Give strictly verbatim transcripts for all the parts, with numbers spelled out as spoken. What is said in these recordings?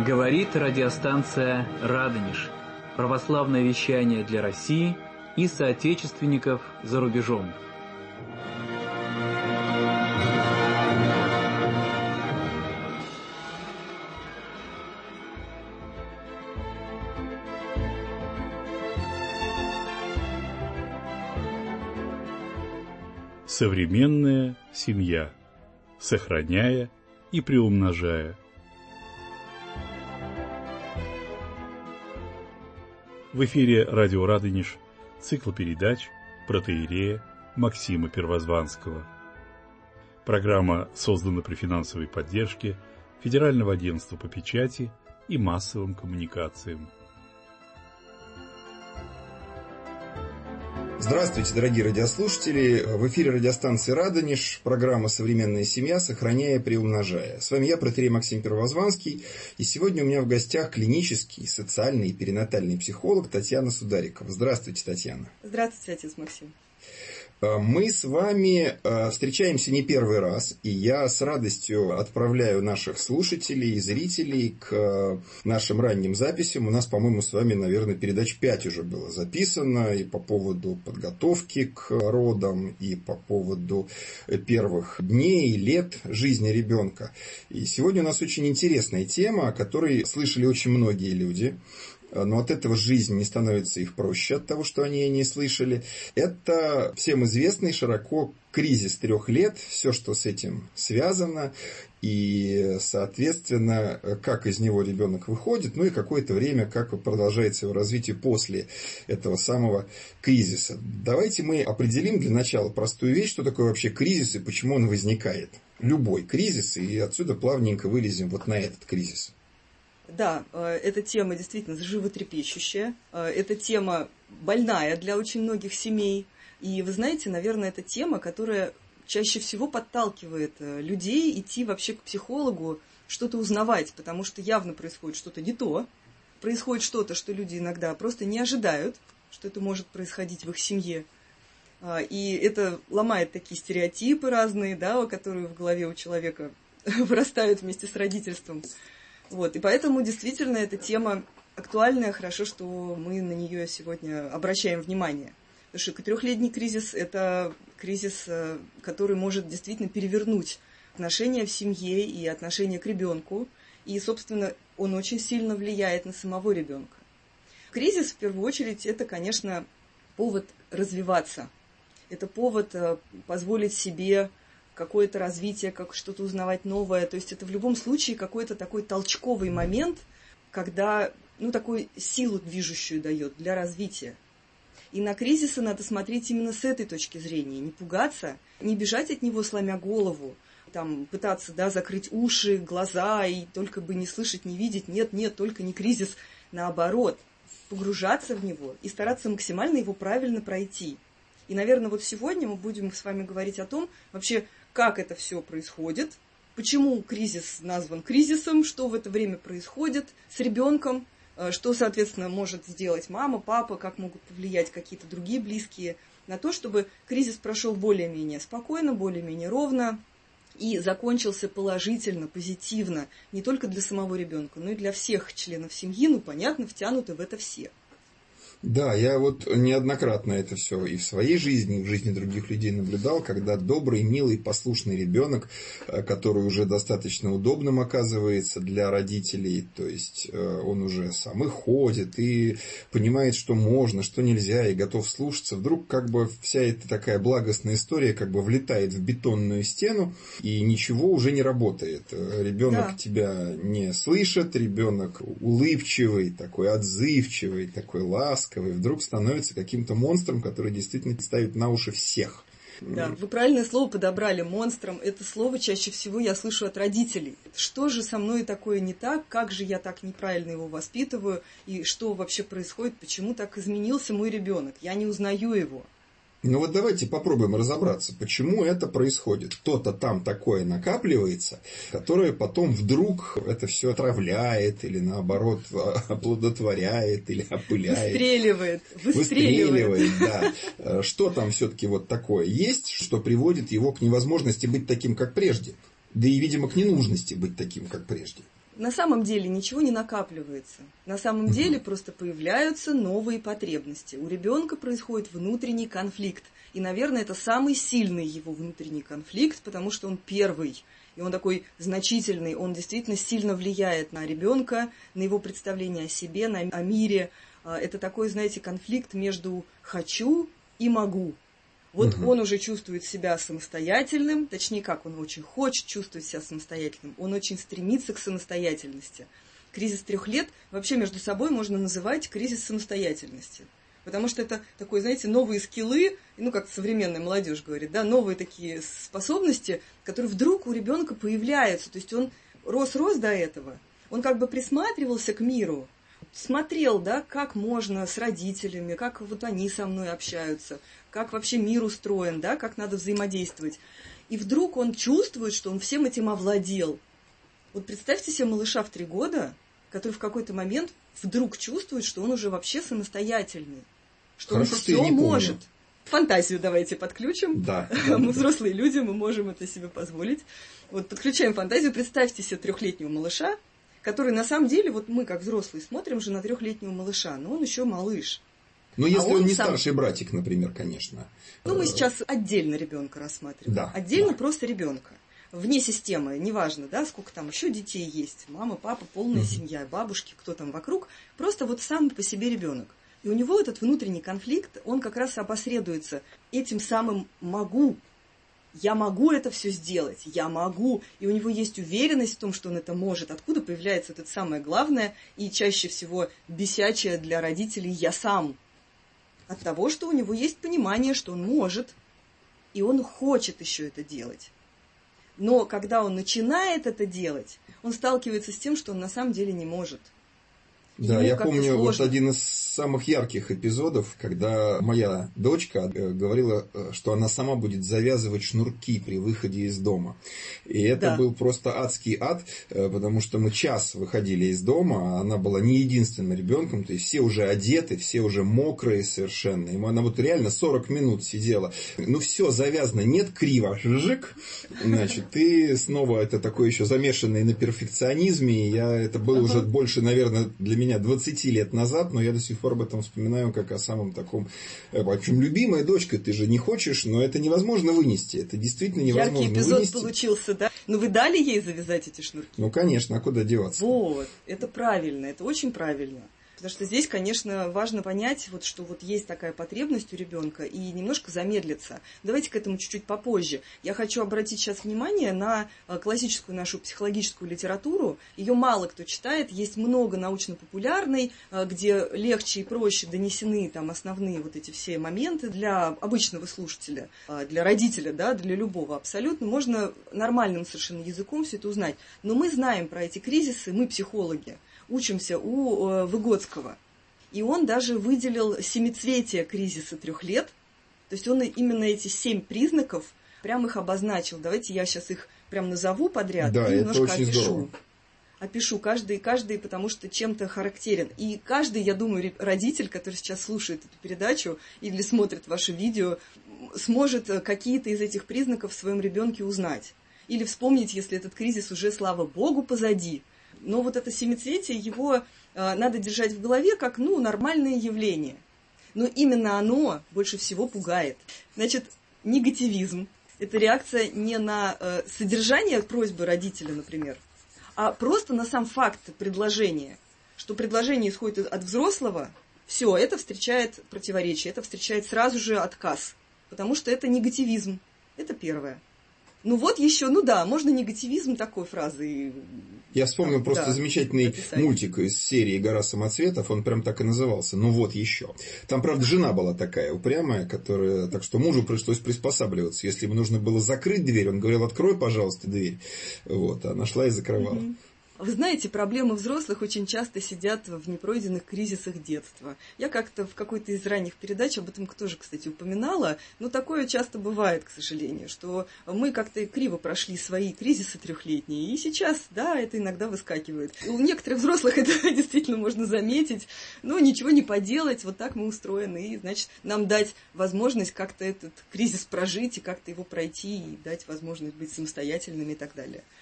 Говорит радиостанция «Радонеж». Православное вещание для России и соотечественников за рубежом. Современная семья, сохраняя и приумножая. В эфире радио «Радонеж», цикл передач протоиерея Максима Первозванского. Программа создана при финансовой поддержке Федерального агентства по печати и массовым коммуникациям. Здравствуйте, дорогие радиослушатели! В эфире радиостанции «Радонеж», программа «Современная семья, сохраняя и приумножая». С вами я, протоиерей Максим Первозванский, и сегодня у меня в гостях клинический, социальный и перинатальный психолог Татьяна Сударикова. Здравствуйте, Татьяна. Здравствуйте, отец Максим. Мы с вами встречаемся не первый раз, и я с радостью отправляю наших слушателей и зрителей к нашим ранним записям. У нас, по-моему, с вами, наверное, передач пять уже было записано и по поводу подготовки к родам, и по поводу первых дней и лет жизни ребенка. И сегодня у нас очень интересная тема, о которой слышали очень многие люди. Но от этого жизнь не становится их проще, от того, что они ее не слышали. Это всем известный широко кризис трех лет, все, что с этим связано, и, соответственно, как из него ребенок выходит, ну и какое-то время, как продолжается его развитие после этого самого кризиса. Давайте мы определим для начала простую вещь, что такое вообще кризис и почему он возникает. Любой кризис, и отсюда плавненько вылезем вот на этот кризис. Да, эта тема действительно животрепещущая, эта тема больная для очень многих семей. И вы знаете, наверное, это тема, которая чаще всего подталкивает людей идти вообще к психологу, что-то узнавать, потому что явно происходит что-то не то, происходит что-то, что люди иногда просто не ожидают, что это может происходить в их семье. И это ломает такие стереотипы разные, да, которые в голове у человека вырастают вместе с родительством. Вот, и поэтому действительно эта тема актуальная, хорошо, что мы на нее сегодня обращаем внимание. Потому что трехлетний кризис – это кризис, который может действительно перевернуть отношения в семье и отношения к ребенку. И, собственно, он очень сильно влияет на самого ребенка. Кризис, в первую очередь, это, конечно, повод развиваться. Это повод позволить себе какое-то развитие, как что-то узнавать новое. То есть это в любом случае какой-то такой толчковый момент, когда, ну, такую силу движущую дает для развития. И на кризисы надо смотреть именно с этой точки зрения. Не пугаться, не бежать от него, сломя голову, там, пытаться, да, закрыть уши, глаза и только бы не слышать, не видеть. Нет, нет, только не кризис. Наоборот, погружаться в него и стараться максимально его правильно пройти. И, наверное, вот сегодня мы будем с вами говорить о том, вообще, как это все происходит, почему кризис назван кризисом, что в это время происходит с ребенком, что, соответственно, может сделать мама, папа, как могут повлиять какие-то другие близкие на то, чтобы кризис прошел более-менее спокойно, более-менее ровно и закончился положительно, позитивно, не только для самого ребенка, но и для всех членов семьи, ну, понятно, втянуты в это все. Да, я вот неоднократно это все и в своей жизни, и в жизни других людей наблюдал, когда добрый, милый, послушный ребенок, который уже достаточно удобным оказывается для родителей, то есть он уже сам и ходит, и понимает, что можно, что нельзя, и готов слушаться, вдруг как бы вся эта такая благостная история как бы влетает в бетонную стену, и ничего уже не работает. Ребенок да. тебя не слышит, ребенок улыбчивый, такой отзывчивый, такой ласковый, и вдруг становится каким-то монстром, который действительно ставит на уши всех. Да, вы правильное слово подобрали, монстром. Это слово чаще всего я слышу от родителей. Что же со мной такое не так? Как же я так неправильно его воспитываю? И что вообще происходит? Почему так изменился мой ребенок? Я не узнаю его. Ну вот давайте попробуем разобраться, почему это происходит. Что-то там такое накапливается, которое потом вдруг это все отравляет, или наоборот оплодотворяет, или опыляет. Выстреливает. Выстреливает, да. Что там все-таки вот такое есть, что приводит его к невозможности быть таким, как прежде? Да и, видимо, к ненужности быть таким, как прежде. на самом деле ничего не накапливается. На самом деле просто появляются новые потребности. У ребенка происходит внутренний конфликт. И, наверное, это самый сильный его внутренний конфликт, потому что он первый. И он такой значительный, он действительно сильно влияет на ребенка, на его представление о себе, на, о мире. Это такой, знаете, конфликт между «хочу» и «могу». Вот угу. он уже чувствует себя самостоятельным, точнее как, он очень хочет чувствовать себя самостоятельным, он очень стремится к самостоятельности. Кризис трех лет вообще между собой можно называть кризис самостоятельности. Потому что это такой, знаете, новые скиллы, ну, как современная молодежь говорит, да, новые такие способности, которые вдруг у ребенка появляются. То есть он рос-рос до этого, он как бы присматривался к миру, смотрел, да, как можно с родителями, как вот они со мной общаются, как вообще мир устроен, да, как надо взаимодействовать. И вдруг он чувствует, что он всем этим овладел. Вот представьте себе малыша в три года, который в какой-то момент вдруг чувствует, что он уже вообще самостоятельный, что Хорошо, он что все может. Фантазию давайте подключим. Да. Мы взрослые люди, мы можем это себе позволить. Вот подключаем фантазию. Представьте себе трехлетнего малыша, который на самом деле, вот мы как взрослые смотрим же на трехлетнего малыша, но он еще малыш. Ну, если а он, он не сам... старший братик, например, конечно. Ну, мы сейчас отдельно ребенка рассматриваем. Да, отдельно да. Просто ребенка. Вне системы, неважно, да, сколько там еще детей есть. Мама, папа, полная угу. семья, бабушки, кто там вокруг. Просто вот сам по себе ребенок. И у него этот внутренний конфликт, он как раз опосредуется этим самым «могу». Я могу это все сделать, я могу. И у него есть уверенность в том, что он это может. Откуда появляется это самое главное и чаще всего бесячее для родителей «я сам». От того, что у него есть понимание, что он может, и он хочет еще это делать. Но когда он начинает это делать, он сталкивается с тем, что он на самом деле не может. Да, я помню вот один из самых ярких эпизодов, когда моя дочка говорила, что она сама будет завязывать шнурки при выходе из дома. И это да. был просто адский ад, потому что мы час выходили из дома, а она была не единственным ребенком, то есть все уже одеты, все уже мокрые совершенно. И она вот реально сорок минут сидела. Ну все, завязано, нет, криво, жик. Значит, ты снова, это такой еще замешанный на перфекционизме. Я, это было ага. уже больше, наверное, для меня двадцать лет назад, но я до сих пор об этом вспоминаю как о самом таком... В общем, любимая дочка, ты же не хочешь, но это невозможно вынести. Это действительно невозможно Яркий эпизод вынести. Получился, да? Ну, вы дали ей завязать эти шнурки? Ну, конечно, а куда деваться? Вот, это правильно, это очень правильно. Потому что здесь, конечно, важно понять, вот, что вот есть такая потребность у ребенка и немножко замедлиться. Давайте к этому чуть-чуть попозже. Я хочу обратить сейчас внимание на классическую нашу психологическую литературу. Ее мало кто читает, есть много научно-популярной, где легче и проще донесены там основные вот эти все моменты для обычного слушателя, для родителя, да, для любого абсолютно. Можно нормальным совершенно языком все это узнать. Но мы знаем про эти кризисы, мы психологи. Учимся у э, Выгодского. И он даже выделил семицветие кризиса трех лет. То есть он именно эти семь признаков прям их обозначил. Давайте я сейчас их прям назову подряд да, и немножко опишу. Здорово. Опишу каждый, каждый, потому что чем-то характерен. И каждый, я думаю, родитель, который сейчас слушает эту передачу или смотрит ваше видео, сможет какие-то из этих признаков в своем ребенке узнать. Или вспомнить, если этот кризис уже, слава богу, позади. Но вот это семицветие, его э, надо держать в голове как, ну, нормальное явление. Но именно оно больше всего пугает. Значит, негативизм – это реакция не на э, содержание просьбы родителя, например, а просто на сам факт предложения. Что предложение исходит от взрослого, все, это встречает противоречие, это встречает сразу же отказ. Потому что это негативизм. Это первое. Ну вот еще, ну да, можно негативизм такой фразы. Я вспомнил просто да, замечательный написать. Мультик из серии «Гора самоцветов», он прям так и назывался, ну вот еще. Там, правда, жена была такая упрямая, которая, так что мужу пришлось приспосабливаться. Если ему нужно было закрыть дверь, он говорил: открой, пожалуйста, дверь. Вот, а нашла и закрывала. Угу. Вы знаете, проблемы взрослых очень часто сидят в непройденных кризисах детства. Я как-то в какой-то из ранних передач об этом тоже, кстати, упоминала, но такое часто бывает, к сожалению, что мы как-то криво прошли свои кризисы трехлетние, и сейчас, да, это иногда выскакивает. И у некоторых взрослых это действительно можно заметить, но ничего не поделать, вот так мы устроены, и, значит, нам дать возможность как-то этот кризис прожить и как-то его пройти, и дать возможность быть самостоятельными и так далее.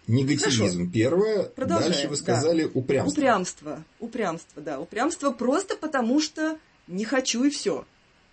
Негативизм. Хорошо. Первое. Продолжаем. Дальше вы сказали да. упрямство. Упрямство. Упрямство, да. Упрямство просто потому, что не хочу и все.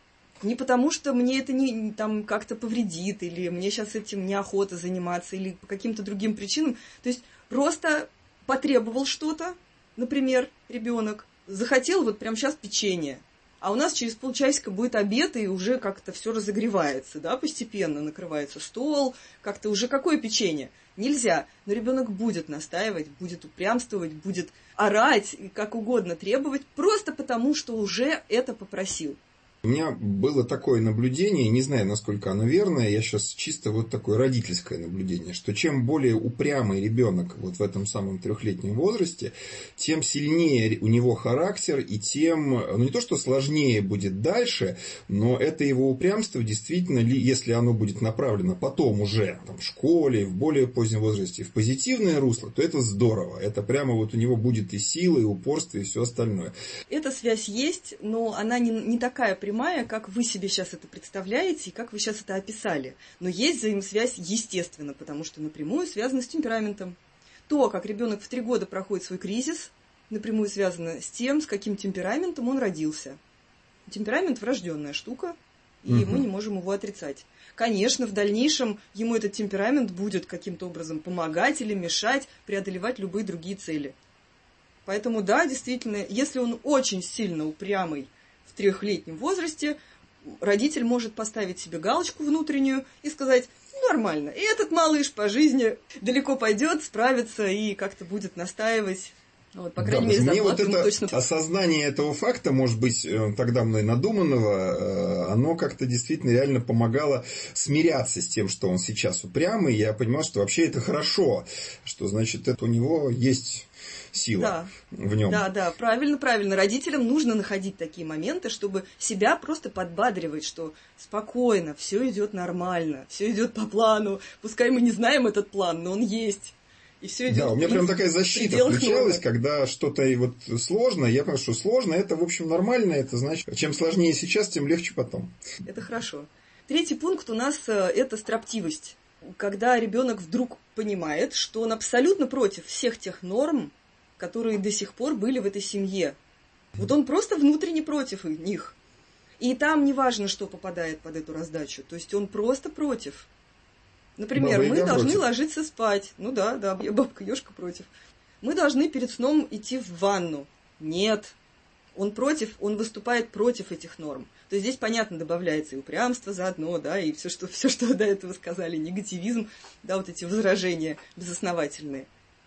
Не потому, что мне это не, там, как-то повредит, или мне сейчас этим неохота заниматься, или по каким-то другим причинам. То есть просто потребовал что-то, например, ребенок, захотел вот прямо сейчас печенье, а у нас через полчасика будет обед, и уже как-то все разогревается, да, постепенно накрывается стол, как-то уже какое печенье? Нельзя, но ребенок будет настаивать, будет упрямствовать, будет орать, как угодно требовать, просто потому, что уже это попросил. У меня было такое наблюдение, не знаю, насколько оно верное, я сейчас чисто вот такое родительское наблюдение, что чем более упрямый ребенок вот в этом самом трехлетнем возрасте, тем сильнее у него характер, и тем, ну не то что сложнее будет дальше, но это его упрямство действительно, если оно будет направлено потом уже там, в школе, в более позднем возрасте, в позитивное русло, то это здорово. Это прямо вот у него будет и сила, и упорство, и все остальное. Эта связь есть, но она не, не такая прямая, прямая, как вы себе сейчас это представляете и как вы сейчас это описали. Но есть взаимосвязь, естественно, потому что напрямую связана с темпераментом. То, как ребенок в три года проходит свой кризис, напрямую связано с тем, с каким темпераментом он родился. Темперамент – врожденная штука, и угу. мы не можем его отрицать. Конечно, в дальнейшем ему этот темперамент будет каким-то образом помогать или мешать преодолевать любые другие цели. Поэтому, да, действительно, если он очень сильно упрямый, в трехлетнем возрасте родитель может поставить себе галочку внутреннюю и сказать, нормально, и этот малыш по жизни далеко пойдет, справится и как-то будет настаивать. Вот, по крайней да, мере, мне вот это точно... осознание этого факта, может быть, тогда мной надуманного, оно как-то действительно реально помогало смиряться с тем, что он сейчас упрямый. Я понимал, что вообще это хорошо, что значит, это у него есть... сила да. в нем. Да, да, правильно, правильно. Родителям нужно находить такие моменты, чтобы себя просто подбадривать, что спокойно, все идет нормально, все идет по плану. Пускай мы не знаем этот план, но он есть. И все идет. Да, у меня прям такая защита включалась, нормы. Когда что-то и вот сложно, я понял, что сложно, это, в общем, нормально, это значит, чем сложнее сейчас, тем легче потом. Это хорошо. Третий пункт у нас это строптивость. Когда ребенок вдруг понимает, что он абсолютно против всех тех норм, которые до сих пор были в этой семье. Вот он просто внутренне против них. И там не важно, что попадает под эту раздачу. То есть он просто против. Например, Баба мы Яга должны против. ложиться спать. Ну да, да, бабка Ёшка против. Мы должны перед сном идти в ванну. Нет. Он против, он выступает против этих норм. То есть здесь, понятно, добавляется и упрямство заодно, да, и все, что, все, что до этого сказали, негативизм, да, вот эти возражения безосновательные.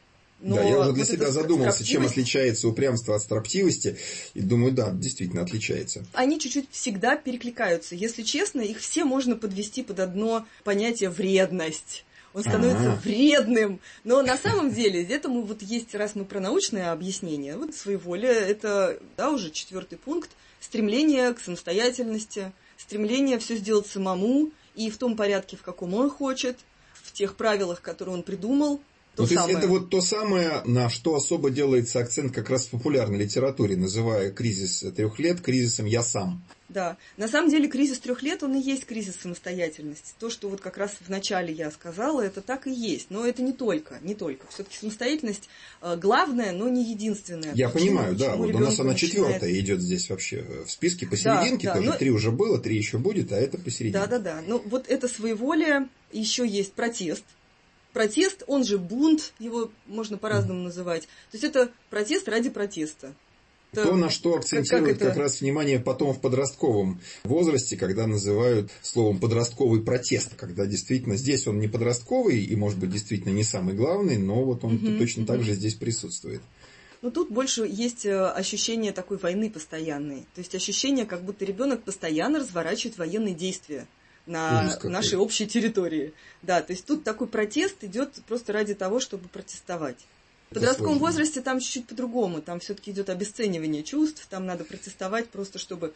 Но да, я уже для вот себя задумался, чем отличается упрямство от строптивости, и думаю, да, действительно отличается. Они чуть-чуть всегда перекликаются. Если честно, их все можно подвести под одно понятие вредность. Он становится А-а-а. вредным. Но на самом деле, этому вот есть, раз мы про научное объяснение, вот своеволие, это, да, уже четвертый пункт, стремление к самостоятельности, стремление все сделать самому, и в том порядке, в каком он хочет, в тех правилах, которые он придумал. То, ну, то есть самое. это вот то самое, на что особо делается акцент как раз в популярной литературе, называя кризис трех лет кризисом «я сам». Да, на самом деле кризис трех лет, он и есть кризис самостоятельности. То, что вот как раз в начале я сказала, это так и есть. Но это не только, не только. Все-таки самостоятельность главная, но не единственная. Я причина, понимаю, да. Вот у нас она четвертая начинает... идет здесь вообще в списке посерединке. Да, да, тоже но... три уже было, три еще будет, а это посерединке. Да, да, да. Ну вот это своеволие, еще есть протест. Протест, он же бунт, его можно по-разному mm. называть. То есть это протест ради протеста. Это, то, на что акцентирует как, как, как раз внимание потом в подростковом возрасте, когда называют словом подростковый протест. Когда действительно здесь он не подростковый и, может быть, действительно не самый главный, но вот он mm-hmm, точно mm-hmm. так же здесь присутствует. Но тут больше есть ощущение такой войны постоянной. То есть ощущение, как будто ребенок постоянно разворачивает военные действия на нашей общей территории. Да, то есть тут такой протест идет просто ради того, чтобы протестовать. В подростковом возрасте там чуть-чуть по-другому. Там все-таки идет обесценивание чувств, там надо протестовать просто, чтобы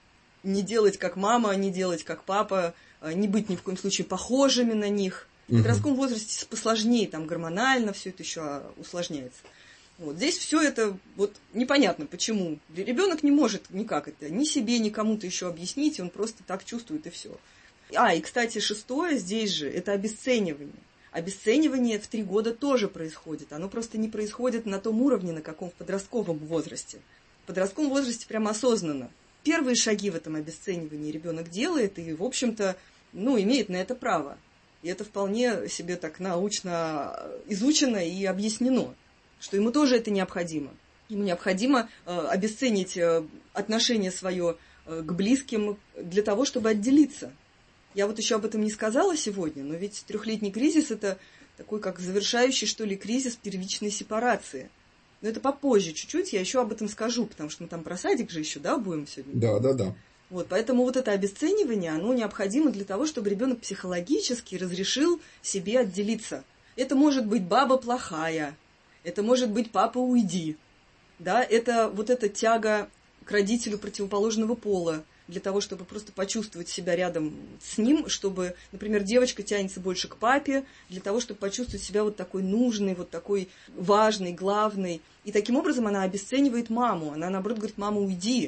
не делать как мама, не делать как папа, не быть ни в коем случае похожими на них. В подростковом возрасте посложнее, там гормонально все это еще усложняется. Вот здесь все это вот непонятно, почему. Ребенок не может никак это ни себе, ни кому-то еще объяснить, он просто так чувствует и все. А, и, кстати, шестое здесь же – это обесценивание. Обесценивание в три года тоже происходит. Оно просто не происходит на том уровне, на каком в подростковом возрасте. В подростковом возрасте прямо осознанно. Первые шаги в этом обесценивании ребенок делает и, в общем-то, ну, имеет на это право. И это вполне себе так научно изучено и объяснено, что ему тоже это необходимо. Ему необходимо э, обесценить э, отношение свое э, к близким для того, чтобы отделиться. Я вот еще об этом не сказала сегодня, но ведь трехлетний кризис – это такой как завершающий, что ли, кризис первичной сепарации. Но это попозже чуть-чуть, я еще об этом скажу, потому что мы там про садик же еще, да, будем сегодня? Да, да, да. Вот, поэтому вот это обесценивание, оно необходимо для того, чтобы ребенок психологически разрешил себе отделиться. Это может быть баба плохая, это может быть папа уйди. Да, это вот эта тяга к родителю противоположного пола, для того, чтобы просто почувствовать себя рядом с ним, чтобы, например, девочка тянется больше к папе, для того, чтобы почувствовать себя вот такой нужной, вот такой важной, главной. И таким образом она обесценивает маму. Она, наоборот, говорит: мама, уйди,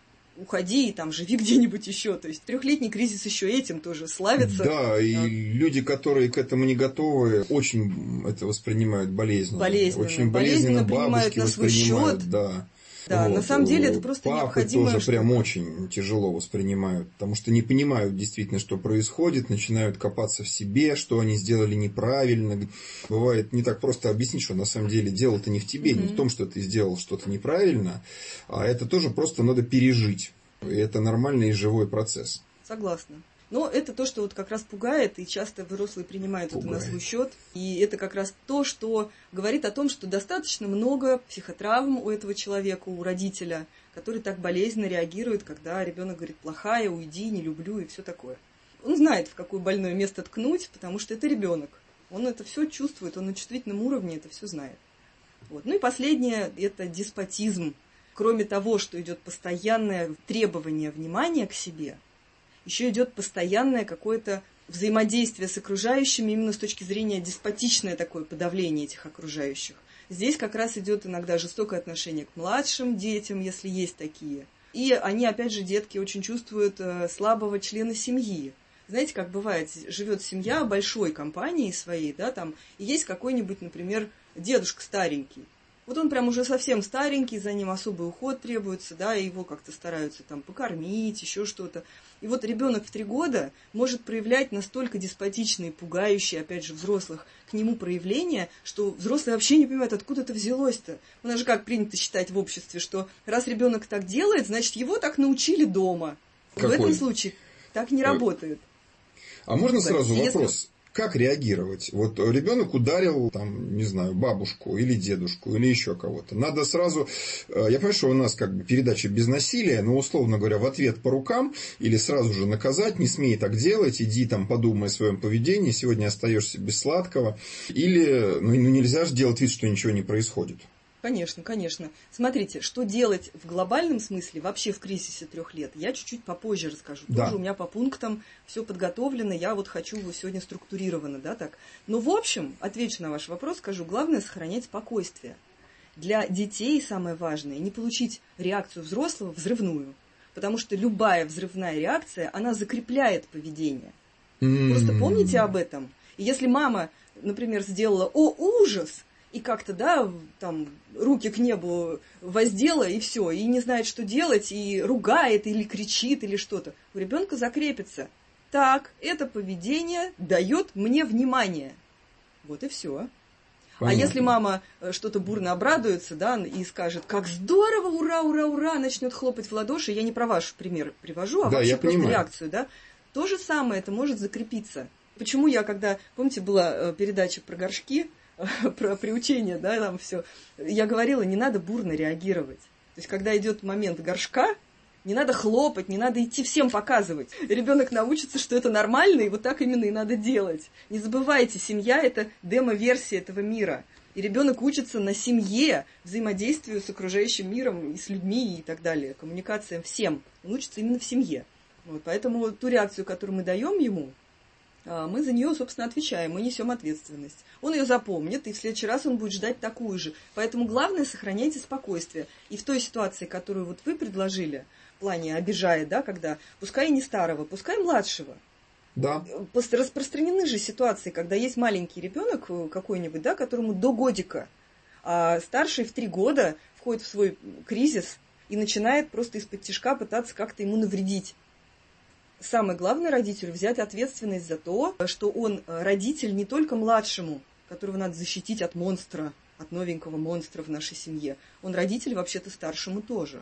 уходи, там, живи где-нибудь еще. То есть трехлетний кризис еще этим тоже славится. Да, и а... люди, которые к этому не готовы, очень это воспринимают болезненно. Болезненно. Очень болезненно, болезненно бабушки на свой воспринимают, счет. Да. Да, вот. На самом деле это просто Папы необходимо. тоже штука. прям очень тяжело воспринимают, потому что не понимают действительно, что происходит, начинают копаться в себе, что они сделали неправильно. Бывает не так просто объяснить, что на самом деле дело-то не в тебе, mm-hmm. не в том, что ты сделал что-то неправильно, а это тоже просто надо пережить. И это нормальный и живой процесс. Согласна. Но это то, что вот как раз пугает, и часто взрослые принимают пугает. Это на свой счет. И это как раз то, что говорит о том, что достаточно много психотравм у этого человека, у родителя, который так болезненно реагирует, когда ребенок говорит: плохая, уйди, не люблю и все такое. Он знает, в какое больное место ткнуть, потому что это ребенок. Он это все чувствует, он на чувствительном уровне это все знает. Вот. Ну и последнее – это деспотизм. Кроме того, что идет постоянное требование внимания к себе, еще идет постоянное какое-то взаимодействие с окружающими, именно с точки зрения деспотичное такое подавление этих окружающих. Здесь как раз идет иногда жестокое отношение к младшим детям, если есть такие. И они, опять же, детки очень чувствуют э, слабого члена семьи. Знаете, как бывает, живет семья большой компанией своей, да, там, и есть какой-нибудь, например, дедушка старенький. Вот он прям уже совсем старенький, за ним особый уход требуется, да, и его как-то стараются там покормить, еще что-то. И вот ребенок в три года может проявлять настолько деспотичные, пугающие, опять же, взрослых к нему проявления, что взрослые вообще не понимают, откуда это взялось-то. У нас же как принято считать в обществе, что раз ребенок так делает, значит, его так научили дома. В этом случае так не работает. А можно сразу вопрос? Как реагировать? Вот ребенок ударил, там, не знаю, бабушку или дедушку, или еще кого-то. Надо сразу... Я понимаю, что у нас как бы передача без насилия, но, условно говоря, в ответ по рукам или сразу же наказать: не смей так делать, иди там подумай о своем поведении, сегодня остаешься без сладкого. Или ну, нельзя же делать вид, что ничего не происходит. Конечно, конечно. Смотрите, что делать в глобальном смысле, вообще в кризисе трех лет, я чуть-чуть попозже расскажу. Да. Тоже у меня по пунктам все подготовлено, я вот хочу его сегодня структурированно, да, так. Но в общем, отвечу на ваш вопрос, скажу, главное сохранять спокойствие. Для детей самое важное не получить реакцию взрослого взрывную, потому что любая взрывная реакция, она закрепляет поведение. Mm-hmm. Просто помните об этом. И если мама, например, сделала «О, ужас!», и как-то, да, там, руки к небу воздела, и все, и не знает, что делать, и ругает, или кричит, или что-то. У ребенка закрепится. Так, это поведение дает мне внимание. Вот и все. А если мама что-то бурно обрадуется, да, и скажет: как здорово, ура, ура, ура, начнет хлопать в ладоши, я не про ваш пример привожу, а да, вообще просто понимаю. реакцию, да, то же самое, это может закрепиться. Почему я, когда, помните, была передача про горшки, про приучение, да, там все. Я говорила, не надо бурно реагировать. То есть, когда идет момент горшка, не надо хлопать, не надо идти всем показывать. Ребенок научится, что это нормально, и вот так именно и надо делать. Не забывайте, семья – это демо-версия этого мира. И ребенок учится на семье, взаимодействию с окружающим миром и с людьми и так далее, коммуникациям всем. Он учится именно в семье. Вот, поэтому ту реакцию, которую мы даем ему, мы за нее, собственно, отвечаем, мы несем ответственность. Он ее запомнит, и в следующий раз он будет ждать такую же. Поэтому главное, сохраняйте спокойствие. И в той ситуации, которую вот вы предложили, в плане обижает, да, когда, пускай не старого, пускай младшего. Да. Распространены же ситуации, когда есть маленький ребенок какой-нибудь, да, которому до годика, а старший в три года входит в свой кризис и начинает просто из-под тишка пытаться как-то ему навредить. Самое главное родителю взять ответственность за то, что он родитель не только младшему, которого надо защитить от монстра, от новенького монстра в нашей семье. Он родитель вообще-то старшему тоже.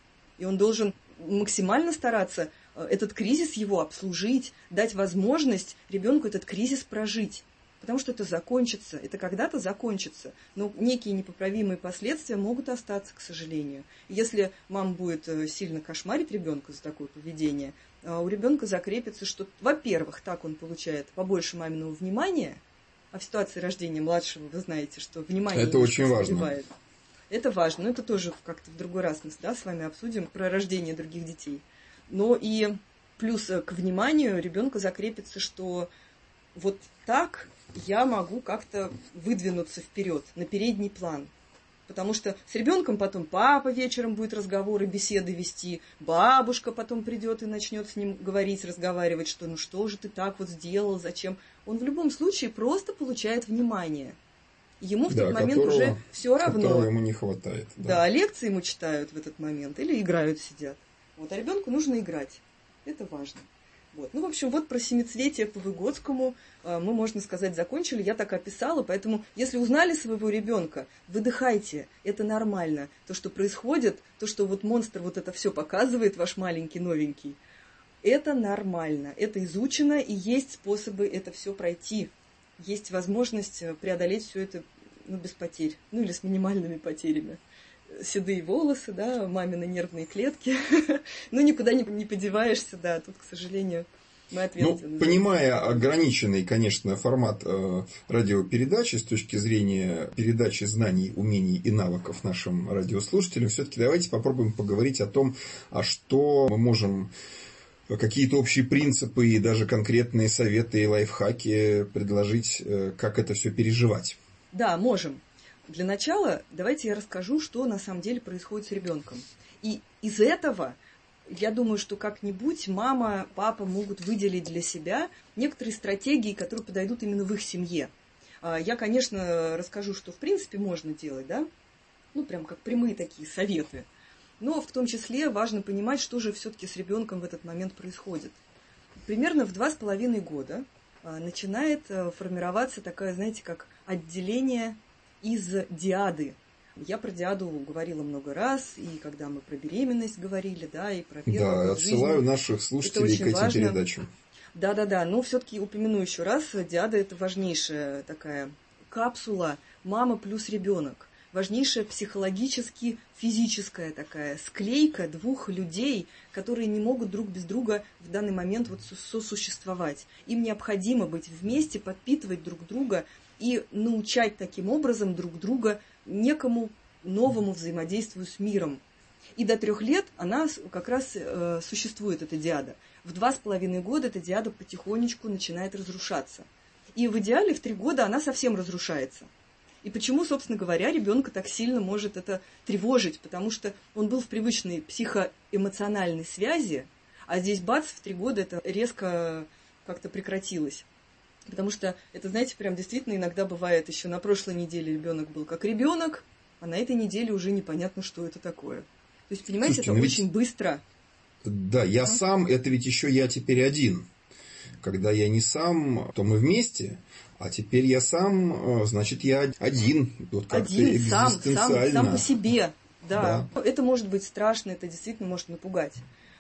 И он должен максимально стараться этот кризис его обслужить, дать возможность ребенку этот кризис прожить. Потому что это закончится, это когда-то закончится. Но некие непоправимые последствия могут остаться, к сожалению. Если мама будет сильно кошмарить ребенка за такое поведение, у ребенка закрепится, что, во-первых, так он получает побольше маминого внимания, а в ситуации рождения младшего вы знаете, что внимание это очень важно. Сбивает. Это важно, но это тоже как-то в другой раз мы да, с вами обсудим про рождение других детей. Но и плюс к вниманию ребенка закрепится, что вот так я могу как-то выдвинуться вперед, на передний план. Потому что с ребенком потом папа вечером будет разговоры, беседы вести, бабушка потом придет и начнет с ним говорить, разговаривать, что ну что же ты так вот сделал, зачем. Он в любом случае просто получает внимание. Ему в да, тот момент которого, уже все равно. Которого ему не хватает. Да. да, лекции ему читают в этот момент или играют, сидят. Вот, а ребенку нужно играть. Это важно. Вот. Ну, в общем, вот про семицветие по Выгодскому э, мы, можно сказать, закончили. Я так описала, поэтому, если узнали своего ребенка, выдыхайте, это нормально. То, что происходит, то, что вот монстр вот это все показывает, ваш маленький новенький, это нормально, это изучено, и есть способы это все пройти. Есть возможность преодолеть все это ну, без потерь, ну или с минимальными потерями. Седые волосы, да, мамины нервные клетки. Ну, никуда не, не подеваешься, да, тут, к сожалению, мы ответственны. Ну, понимая ограниченный, конечно, формат э, радиопередачи с точки зрения передачи знаний, умений и навыков нашим радиослушателям, все-таки давайте попробуем поговорить о том, а что мы можем, какие-то общие принципы и даже конкретные советы и лайфхаки предложить, э, как это все переживать. Да, можем. Для начала давайте я расскажу, что на самом деле происходит с ребенком. И из этого, я думаю, что как-нибудь мама, папа могут выделить для себя некоторые стратегии, которые подойдут именно в их семье. Я, конечно, расскажу, что в принципе можно делать, да? Ну, прям как прямые такие советы. Но в том числе важно понимать, что же все-таки с ребенком в этот момент происходит. Примерно в два с половиной года начинает формироваться такое, знаете, как отделение из диады. Я про диаду говорила много раз, и когда мы про беременность говорили, да, и про первый Да, год отсылаю жизни. наших слушателей к этим важно. передачам. Да-да-да, но все-таки упомяну еще раз, диада – это важнейшая такая капсула «мама плюс ребенок». Важнейшая психологически физическая такая склейка двух людей, которые не могут друг без друга в данный момент вот сосуществовать. Им необходимо быть вместе, подпитывать друг друга и научать таким образом друг друга некому новому взаимодействию с миром. И до трех лет она как раз э, существует, эта диада. В два с половиной года эта диада потихонечку начинает разрушаться. И в идеале в три года она совсем разрушается. И почему, собственно говоря, ребенка так сильно может это тревожить? Потому что он был в привычной психоэмоциональной связи, а здесь бац, в три года это резко как-то прекратилось. Потому что это, знаете, прям действительно иногда бывает, еще на прошлой неделе ребенок был как ребенок, а на этой неделе уже непонятно, что это такое. То есть, понимаете, Слушайте, это очень ведь... быстро. Да, я а? сам, это ведь еще я теперь один. Когда я не сам, то мы вместе, а теперь я сам, значит, я один. Вот как-то один, сам, сам, сам по себе. Да. да. Это может быть страшно, это действительно может напугать.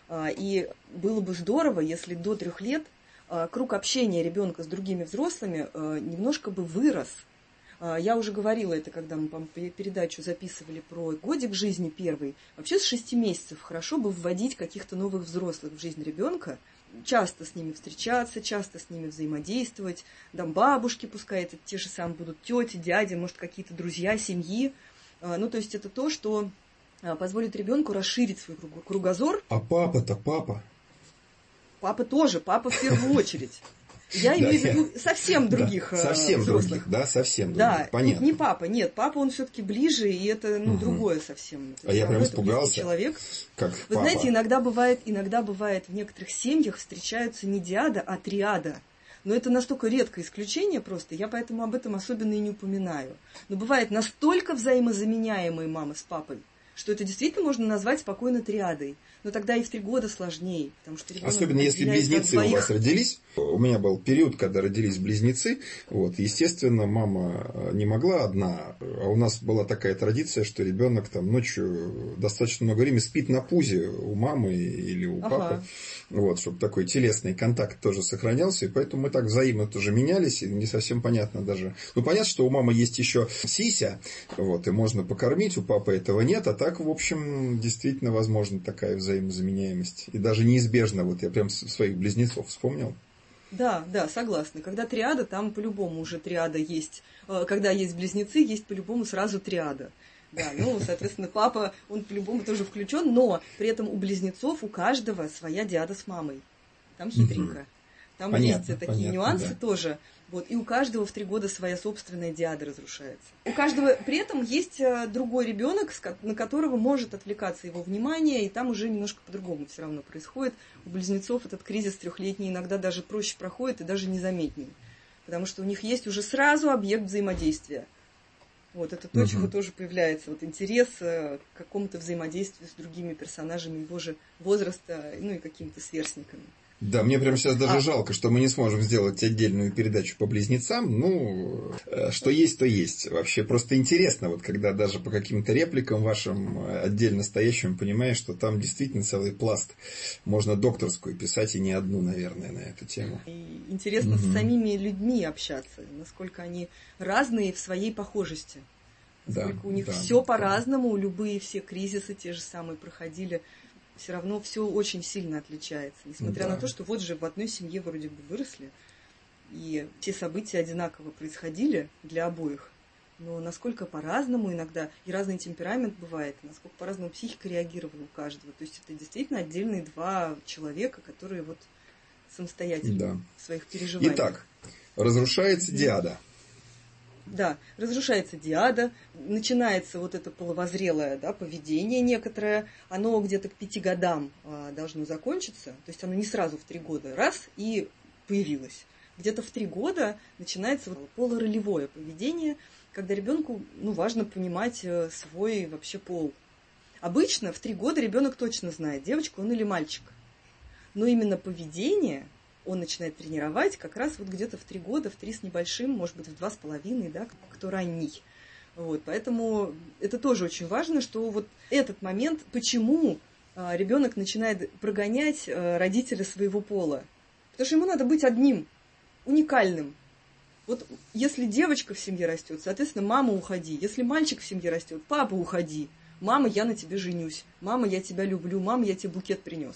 И было бы здорово, если до трех лет круг общения ребенка с другими взрослыми немножко бы вырос. Я уже говорила это, когда мы передачу записывали про годик жизни первый. Вообще с шести месяцев хорошо бы вводить каких-то новых взрослых в жизнь ребенка, часто с ними встречаться, часто с ними взаимодействовать. Там бабушки, пускай это те же самые будут тети, дяди, может, какие-то друзья семьи. Ну, то есть это то, что позволит ребенку расширить свой кругозор. А папа-то папа? Папа тоже, папа в первую очередь. Я имею в виду совсем других да, совсем взрослых. других, да, совсем других, да, понятно. Не папа, нет, папа он все-таки ближе, и это ну, угу. другое совсем. А я прям испугался, человек. как Вы папа. знаете, иногда бывает, иногда бывает в некоторых семьях встречаются не диада, а триада. Но это настолько редкое исключение просто, я поэтому об этом особенно и не упоминаю. Но бывает настолько взаимозаменяемые мамы с папой, что это действительно можно назвать спокойно триадой. Но тогда и в три года сложнее. Потому что особенно если близнецы у вас родились. У меня был период, когда родились близнецы. Вот, естественно, мама не могла одна. А у нас была такая традиция, что ребенок там ночью достаточно много времени спит на пузе у мамы или у папы. Ага. Вот, чтобы такой телесный контакт тоже сохранялся. И поэтому мы так взаимно тоже менялись. И не совсем понятно даже. Ну, понятно, что у мамы есть еще сися. Вот, и можно покормить. У папы этого нет. А так, в общем, действительно возможно такая взаимозаменяемость. И даже неизбежно. Вот я прям своих близнецов вспомнил. Да, да, согласна. Когда триада, там по-любому уже триада есть. Когда есть близнецы, есть по-любому сразу триада. Да, ну, соответственно, папа, он по-любому тоже включен, но при этом у близнецов у каждого своя диада с мамой. Там хитренько. Там понятно, есть такие понятно, нюансы да. тоже. Вот, и у каждого в три года своя собственная диада разрушается. У каждого при этом есть другой ребенок, на которого может отвлекаться его внимание, и там уже немножко по-другому все равно происходит. У близнецов этот кризис трехлетний иногда даже проще проходит и даже незаметнее. Потому что у них есть уже сразу объект взаимодействия. Вот это то, угу. чего тоже появляется вот интерес к какому-то взаимодействию с другими персонажами его же возраста, ну и какими-то сверстниками. Да, мне прямо сейчас даже а... жалко, что мы не сможем сделать отдельную передачу по близнецам. Ну, что есть, то есть. Вообще просто интересно, вот когда даже по каким-то репликам вашим отдельно стоящим понимаешь, что там действительно целый пласт. Можно докторскую писать и не одну, наверное, на эту тему. И интересно угу. с самими людьми общаться, насколько они разные в своей похожести. Насколько да, у них да, все да. по-разному, любые все кризисы те же самые проходили. Все равно все очень сильно отличается. Несмотря да. на то, что вот же в одной семье вроде бы выросли, и все события одинаково происходили для обоих, но насколько по-разному иногда, и разный темперамент бывает, насколько по-разному психика реагировала у каждого. То есть это действительно отдельные два человека, которые вот самостоятельны да. в своих переживаниях. Итак, разрушается диада. Да, разрушается диада, начинается вот это половозрелое да, поведение некоторое, оно где-то к пяти годам а, должно закончиться, то есть оно не сразу в три года раз и появилось. Где-то в три года начинается вот полуролевое поведение, когда ребенку ну, важно понимать свой вообще пол. Обычно в три года ребенок точно знает, девочка он или мальчик, но именно поведение он начинает тренировать как раз вот где-то в три года, в три с небольшим, может быть, в два с половиной, да, кто ранний. Вот, поэтому это тоже очень важно, что вот этот момент, почему а, ребенок начинает прогонять а, родителя своего пола. Потому что ему надо быть одним, уникальным. Вот если девочка в семье растет, соответственно, мама уходи. Если мальчик в семье растет, папа уходи. Мама, я на тебе женюсь. Мама, я тебя люблю. Мама, я тебе букет принес.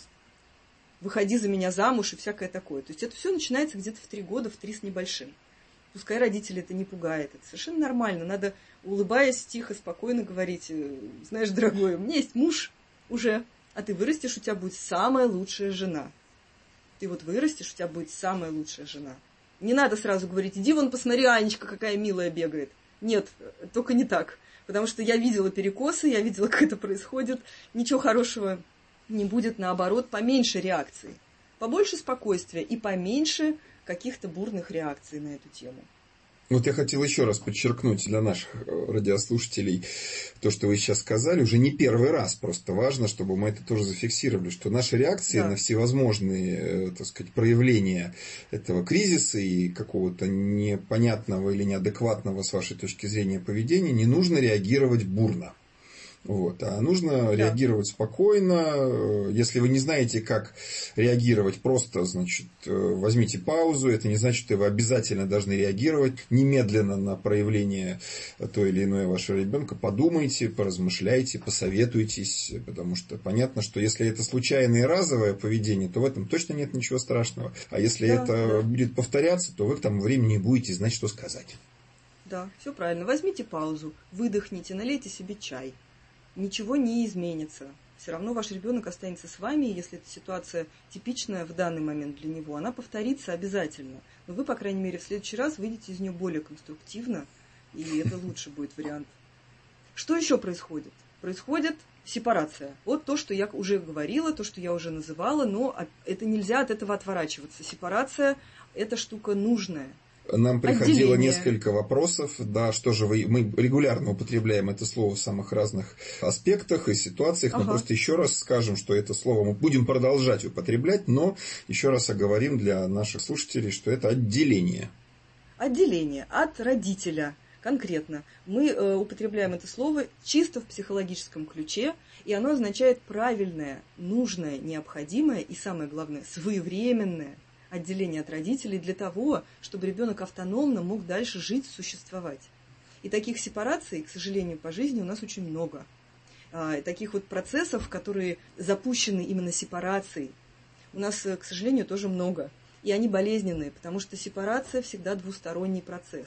Выходи за меня замуж и всякое такое. То есть это все начинается где-то в три года, в три с небольшим. Пускай родители это не пугает. Это совершенно нормально. Надо, улыбаясь, тихо, спокойно говорить: знаешь, дорогой, у меня есть муж уже, а ты вырастешь, у тебя будет самая лучшая жена. Ты вот вырастешь, у тебя будет самая лучшая жена. Не надо сразу говорить: иди вон посмотри, Анечка какая милая бегает. Нет, только не так. Потому что я видела перекосы, я видела, как это происходит. Ничего хорошего не будет, наоборот, поменьше реакций, побольше спокойствия и поменьше каких-то бурных реакций на эту тему. Вот я хотел еще раз подчеркнуть для наших радиослушателей то, что вы сейчас сказали, уже не первый раз. Просто важно, чтобы мы это тоже зафиксировали, что наши реакции да. на всевозможные, так сказать, проявления этого кризиса и какого-то непонятного или неадекватного, с вашей точки зрения, поведения, не нужно реагировать бурно. Вот. А нужно да. реагировать спокойно. Если вы не знаете, как реагировать, просто, значит, возьмите паузу. Это не значит, что вы обязательно должны реагировать немедленно на проявление той или иной вашего ребенка. Подумайте, поразмышляйте, посоветуйтесь. Потому что понятно, что если это случайное и разовое поведение, то в этом точно нет ничего страшного. А если да, это да. будет повторяться, то вы к тому времени будете знать, что сказать. Да, все правильно. Возьмите паузу, выдохните, налейте себе чай. Ничего не изменится. Все равно ваш ребенок останется с вами, и если эта ситуация типичная в данный момент для него, она повторится обязательно. Но вы, по крайней мере, в следующий раз выйдете из нее более конструктивно, и это лучше будет вариант. Что еще происходит? Происходит сепарация. Вот то, что я уже говорила, то, что я уже называла, но это нельзя от этого отворачиваться. Сепарация – это штука нужная. Нам приходило Отделение. Несколько вопросов, да, что же вы, мы регулярно употребляем это слово в самых разных аспектах и ситуациях, но Ага. просто еще раз скажем, что это слово мы будем продолжать употреблять, но еще раз оговорим для наших слушателей, что это отделение. Отделение от родителя. Конкретно. Мы э, употребляем это слово чисто в психологическом ключе, и оно означает правильное, нужное, необходимое и, самое главное, своевременное отделение от родителей для того, чтобы ребенок автономно мог дальше жить, существовать. И таких сепараций, к сожалению, по жизни у нас очень много. А, таких вот процессов, которые запущены именно сепарацией, у нас, к сожалению, тоже много. И они болезненные, потому что сепарация всегда двусторонний процесс.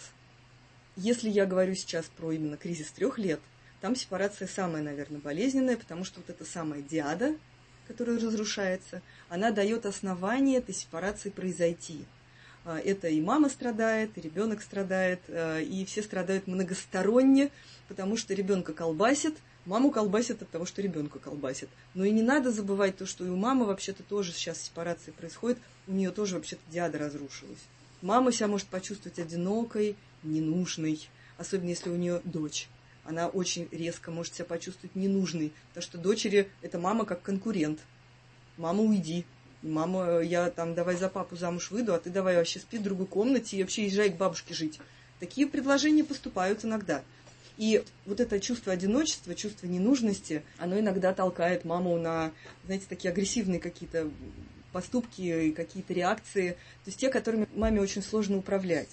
Если я говорю сейчас про именно кризис трех лет, там сепарация самая, наверное, болезненная, потому что вот эта самая диада, которая разрушается, она дает основание этой сепарации произойти. Это и мама страдает, и ребенок страдает, и все страдают многосторонне, потому что ребенка колбасит, маму колбасит от того, что ребенка колбасит. Но и не надо забывать то, что и у мамы вообще-то тоже сейчас сепарация происходит, у нее тоже вообще-то диада разрушилась. Мама себя может почувствовать одинокой, ненужной, особенно если у нее дочь. Она очень резко может себя почувствовать ненужной, потому что дочери – это мама как конкурент. Мама, уйди. Мама, я там давай за папу замуж выйду, а ты давай вообще спи в другой комнате и вообще езжай к бабушке жить. Такие предложения поступают иногда. И вот это чувство одиночества, чувство ненужности, оно иногда толкает маму на, знаете, такие агрессивные какие-то поступки и какие-то реакции, то есть те, которыми маме очень сложно управлять.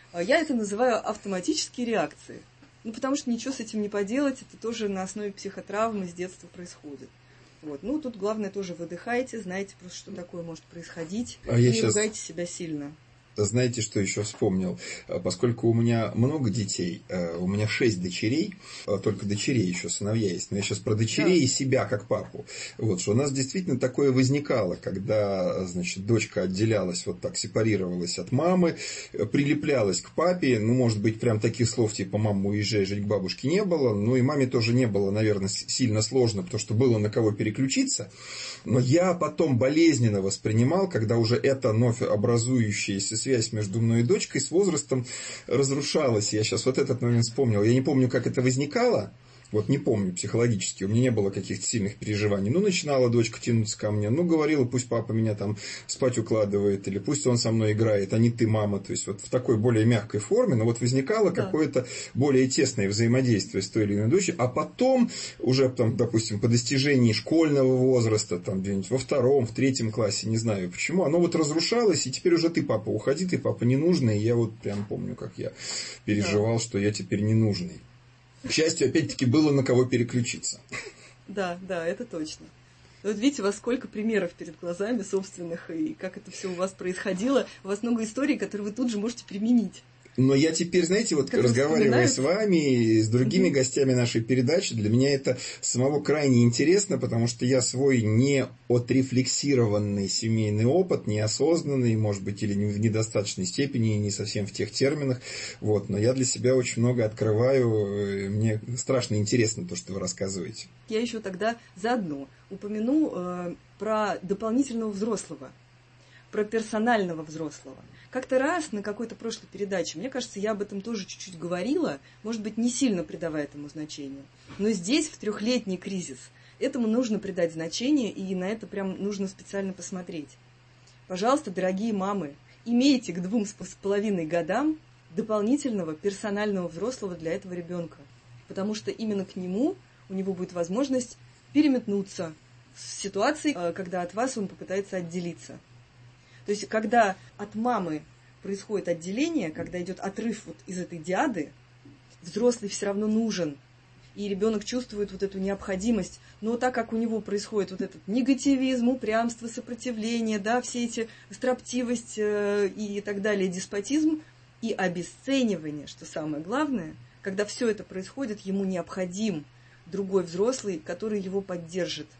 Я это называю автоматические реакции. Ну, потому что ничего с этим не поделать, это тоже на основе психотравмы с детства происходит. Вот. Ну, тут главное тоже выдыхайте, знаете просто, что такое может происходить, А и я не сейчас... ругайте себя сильно. Знаете, что еще вспомнил? Поскольку у меня много детей, у меня шесть дочерей, только дочерей еще, сыновья есть, но я сейчас про дочерей Да. и себя как папу. Вот, что у нас действительно такое возникало, когда, значит, дочка отделялась, вот так сепарировалась от мамы, прилеплялась к папе, ну, может быть, прям таких слов типа «мама, уезжай жить к бабушке» не было, ну, и маме тоже не было, наверное, сильно сложно, потому что было на кого переключиться, но я потом болезненно воспринимал, когда уже эта вновь образующаяся связь между мной и дочкой с возрастом разрушалась. Я сейчас вот этот момент вспомнил. Я не помню, как это возникало. Вот не помню психологически, у меня не было каких-то сильных переживаний. Ну, начинала дочка тянуться ко мне. Ну, говорила, пусть папа меня там спать укладывает, или пусть он со мной играет, а не ты, мама. То есть, вот в такой более мягкой форме. Но вот возникало да. какое-то более тесное взаимодействие с той или иной дочерью. А потом, уже, там, допустим, по достижении школьного возраста, там, где-нибудь во втором, в третьем классе, не знаю почему, оно вот разрушалось, и теперь уже ты, папа, уходи, ты, папа, не нужный. И я вот прям помню, как я переживал, да. что я теперь не нужный. К счастью, опять-таки, было на кого переключиться. Да, да, это точно. Вот видите, у вас сколько примеров перед глазами собственных, и как это все у вас происходило. У вас много историй, которые вы тут же можете применить. Но я теперь, знаете, вот как разговаривая с вами и с другими mm-hmm. гостями нашей передачи, для меня это самого крайне интересно, потому что я свой не отрефлексированный семейный опыт, неосознанный, может быть, или не в недостаточной степени, не совсем в тех терминах, вот, но я для себя очень много открываю, мне страшно интересно то, что вы рассказываете. Я еще тогда заодно упомяну э, про дополнительного взрослого, про персонального взрослого. Как-то раз на какой-то прошлой передаче, мне кажется, я об этом тоже чуть-чуть говорила, может быть, не сильно придавая этому значению. Но здесь, в трехлетний кризис, этому нужно придать значение, и на это прям нужно специально посмотреть. Пожалуйста, дорогие мамы, имейте к двум с половиной годам дополнительного персонального взрослого для этого ребенка. Потому что именно к нему у него будет возможность переметнуться в ситуации, когда от вас он попытается отделиться. То есть, когда от мамы происходит отделение, когда идет отрыв вот из этой диады, взрослый все равно нужен. И ребенок чувствует вот эту необходимость. Но так как у него происходит вот этот негативизм, упрямство, сопротивление, да, все эти строптивость э, и так далее, деспотизм и обесценивание, что самое главное, когда все это происходит, ему необходим другой взрослый, который его поддержит.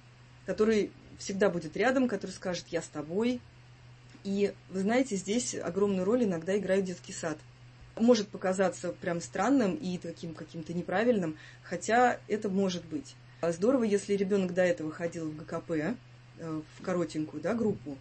который всегда будет рядом, который скажет «я с тобой». И, вы знаете, здесь огромную роль иногда играет детский сад. Может показаться прям странным и таким каким-то неправильным, хотя это может быть. Здорово, если ребенок до этого ходил в ГКП, в коротенькую, да, группу,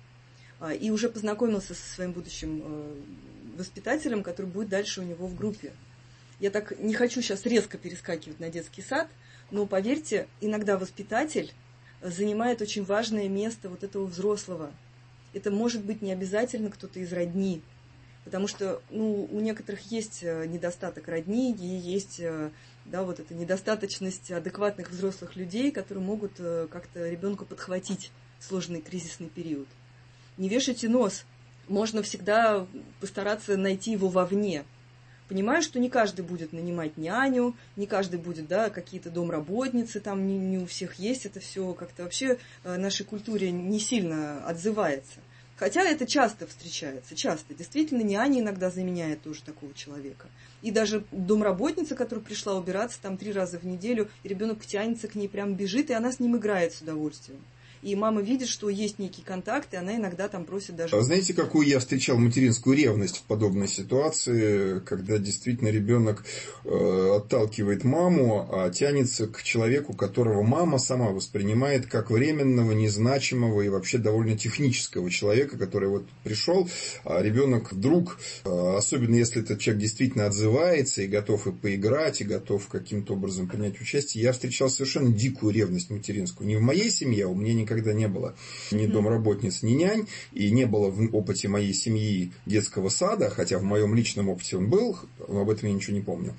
и уже познакомился со своим будущим воспитателем, который будет дальше у него в группе. Я так не хочу сейчас резко перескакивать на детский сад, но, поверьте, иногда воспитатель занимает очень важное место вот этого взрослого. Это может быть не обязательно кто-то из родни, потому что ну, у некоторых есть недостаток родни, и есть да, вот эта недостаточность адекватных взрослых людей, которые могут как-то ребенку подхватить сложный кризисный период. Не вешайте нос. Можно всегда постараться найти его вовне. Понимаю, что не каждый будет нанимать няню, не каждый будет, да, какие-то домработницы, там не, не у всех есть, это все как-то вообще в нашей культуре не сильно отзывается. Хотя это часто встречается, часто. Действительно, няня иногда заменяет тоже такого человека. И даже домработница, которая пришла убираться там три раза в неделю, и ребенок тянется к ней, прям бежит, и она с ним играет с удовольствием. И мама видит, что есть некий контакт, и она иногда там просит даже... А знаете, какую я встречал материнскую ревность в подобной ситуации, когда действительно ребенок э, отталкивает маму, а тянется к человеку, которого мама сама воспринимает как временного, незначимого и вообще довольно технического человека, который вот пришел, а ребенок вдруг, э, особенно если этот человек действительно отзывается и готов и поиграть, и готов каким-то образом принять участие, я встречал совершенно дикую ревность материнскую. Не в моей семье, а у меня не никогда не было ни домработниц, ни нянь, и не было в опыте моей семьи детского сада, хотя в моем личном опыте он был, но об этом я ничего не помню.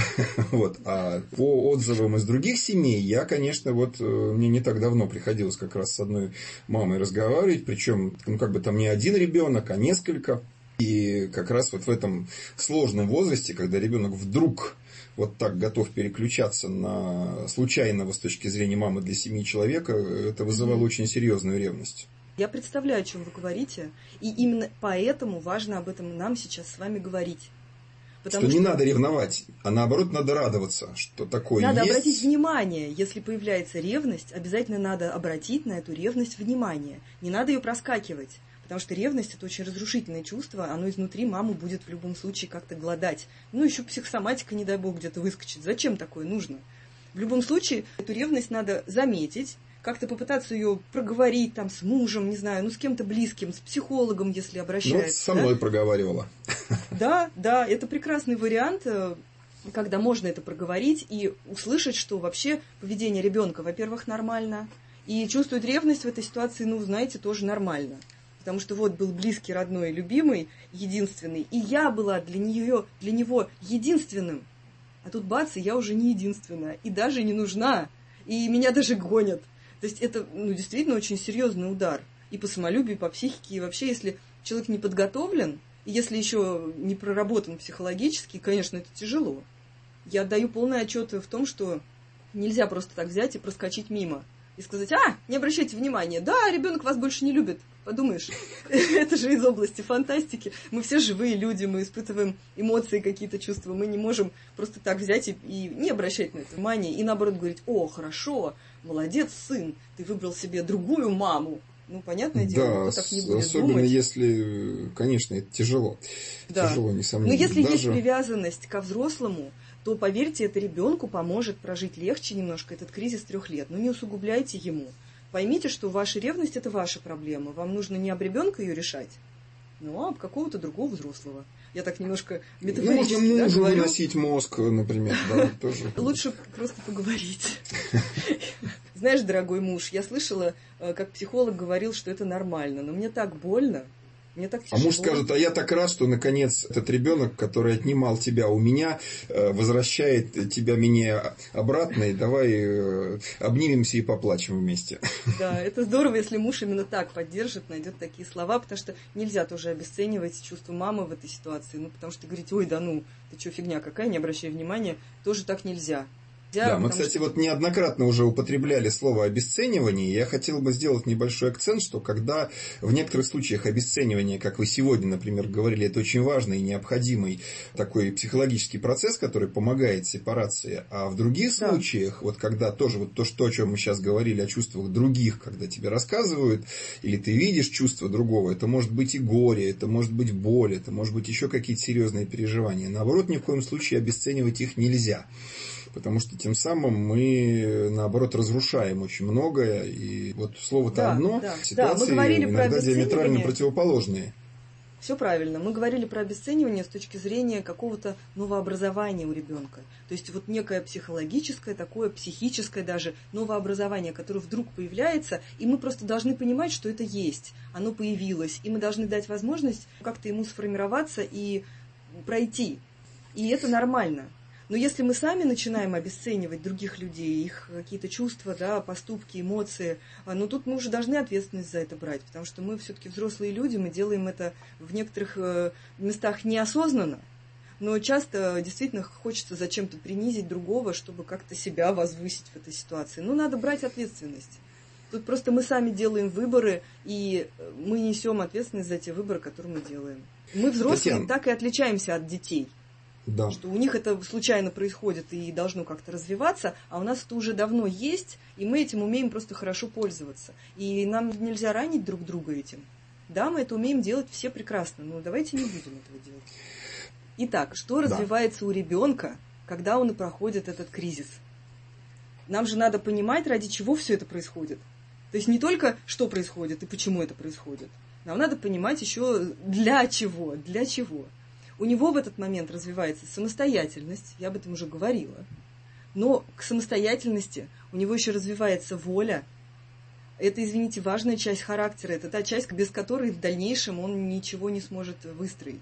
Вот. А по отзывам из других семей, я, конечно, вот мне не так давно приходилось как раз с одной мамой разговаривать, причем, ну, как бы там не один ребенок, а несколько. И как раз вот в этом сложном возрасте, когда ребенок вдруг вот так готов переключаться на случайного с точки зрения мамы для семьи человека, это вызывало очень серьезную ревность. Я представляю, о чем вы говорите, и именно поэтому важно об этом нам сейчас с вами говорить. Потому что, что не надо ревновать, а наоборот надо радоваться, что такое надо есть. Надо обратить внимание, если появляется ревность, обязательно надо обратить на эту ревность внимание. Не надо ее проскакивать. Потому что ревность – это очень разрушительное чувство, оно изнутри маму будет в любом случае как-то глодать. Ну, еще психосоматика, не дай бог, где-то выскочит. Зачем такое нужно? В любом случае, эту ревность надо заметить, как-то попытаться ее проговорить там с мужем, не знаю, ну, с кем-то близким, с психологом, если обращается. Ну, со мной да? проговаривала. Да, да, это прекрасный вариант, когда можно это проговорить и услышать, что вообще поведение ребенка, во-первых, нормально, и чувствовать ревность в этой ситуации, ну, знаете, тоже нормально. Потому что вот был близкий, родной, любимый, единственный, и я была для нее, для него единственным. А тут бац, и я уже не единственная, и даже не нужна, и меня даже гонят. То есть это ну, действительно очень серьезный удар и по самолюбию, и по психике, и вообще, если человек не подготовлен, и если еще не проработан психологически, конечно, это тяжело. Я отдаю полный отчет в том, что нельзя просто так взять и проскочить мимо. И сказать, а, не обращайте внимания, да, ребенок вас больше не любит. Подумаешь, это же из области фантастики. Мы все живые люди, мы испытываем эмоции, какие-то чувства. Мы не можем просто так взять и, и не обращать на это внимание. И наоборот говорить, о, хорошо, молодец, сын, ты выбрал себе другую маму. Ну, понятное дело, да, никто так не будет особенно думать. Если, конечно, это тяжело. Да. Тяжело, несомненно. Но если Даже... есть привязанность ко взрослому, то, поверьте, это ребенку поможет прожить легче немножко этот кризис трех лет. Но не усугубляйте ему. Поймите, что ваша ревность – это ваша проблема. Вам нужно не об ребенка ее решать, ну, а об какого-то другого взрослого. Я так немножко метафорически можно да, мужу говорю. выносить мозг, например. Да, тоже. Лучше просто поговорить. Знаешь, дорогой муж, я слышала, как психолог говорил, что это нормально, но мне так больно. Мне так тяжело. А муж скажет, а я так рад, что наконец этот ребенок, который отнимал тебя у меня, возвращает тебя мне обратно, и давай обнимемся и поплачем вместе. Да, это здорово, если муж именно так поддержит, найдет такие слова, потому что нельзя тоже обесценивать чувство мамы в этой ситуации, ну, потому что говорить, ой, да ну, ты что, фигня какая, не обращай внимания, тоже так нельзя. Да, мы, кстати, что... вот неоднократно уже употребляли слово «обесценивание». Я хотел бы сделать небольшой акцент, что когда в некоторых случаях обесценивание, как вы сегодня, например, говорили, это очень важный и необходимый такой психологический процесс, который помогает сепарации, а в других да. случаях, вот когда тоже вот то, что, о чем мы сейчас говорили, о чувствах других, когда тебе рассказывают, или ты видишь чувство другого, это может быть и горе, это может быть боль, это может быть еще какие-то серьезные переживания. Наоборот, ни в коем случае обесценивать их нельзя. Потому что тем самым мы, наоборот, разрушаем очень многое. И вот слово-то да, одно, да. ситуации да, иногда диаметрально противоположные. Все правильно. Мы говорили про обесценивание с точки зрения какого-то новообразования у ребенка. То есть вот некое психологическое, такое психическое даже новообразование, которое вдруг появляется, и мы просто должны понимать, что это есть. Оно появилось. И мы должны дать возможность как-то ему сформироваться и пройти. И это нормально. Но если мы сами начинаем обесценивать других людей, их какие-то чувства, да, поступки, эмоции, ну тут мы уже должны ответственность за это брать, потому что мы все-таки взрослые люди, мы делаем это в некоторых местах неосознанно, но часто действительно хочется зачем-то принизить другого, чтобы как-то себя возвысить в этой ситуации. Ну, надо брать ответственность. Тут просто мы сами делаем выборы, и мы несем ответственность за те выборы, которые мы делаем. Мы, взрослые, Татьяна. Так и отличаемся от детей. Да. Что у них это случайно происходит и должно как-то развиваться, а у нас это уже давно есть, и мы этим умеем просто хорошо пользоваться. И нам нельзя ранить друг друга этим. Да, мы это умеем делать все прекрасно, но давайте не будем этого делать. Итак, что да. развивается у ребенка, когда он проходит этот кризис? Нам же надо понимать, ради чего все это происходит. То есть не только, что происходит и почему это происходит. Нам надо понимать еще, для чего, для чего. У него в этот момент развивается самостоятельность, я об этом уже говорила, но к самостоятельности у него еще развивается воля. Это, извините, важная часть характера, это та часть, без которой в дальнейшем он ничего не сможет выстроить.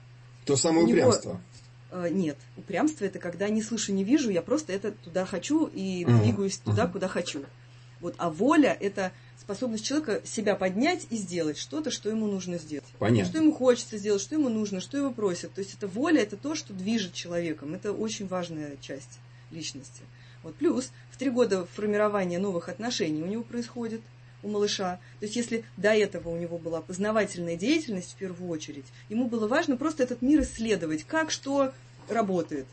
То самое у упрямство. Него, э, нет, упрямство это когда не слышу, не вижу, я просто это туда хочу и uh-huh. двигаюсь туда, uh-huh. куда хочу. Вот, а воля это способность человека себя поднять и сделать что-то, что ему нужно сделать. Понятно. Что ему хочется сделать, что ему нужно, что его просят. То есть это воля, это то, что движет человеком. Это очень важная часть личности. Вот. Плюс в три года формирования новых отношений у него происходит, у малыша. То есть если до этого у него была познавательная деятельность в первую очередь, ему было важно просто этот мир исследовать, как что работает.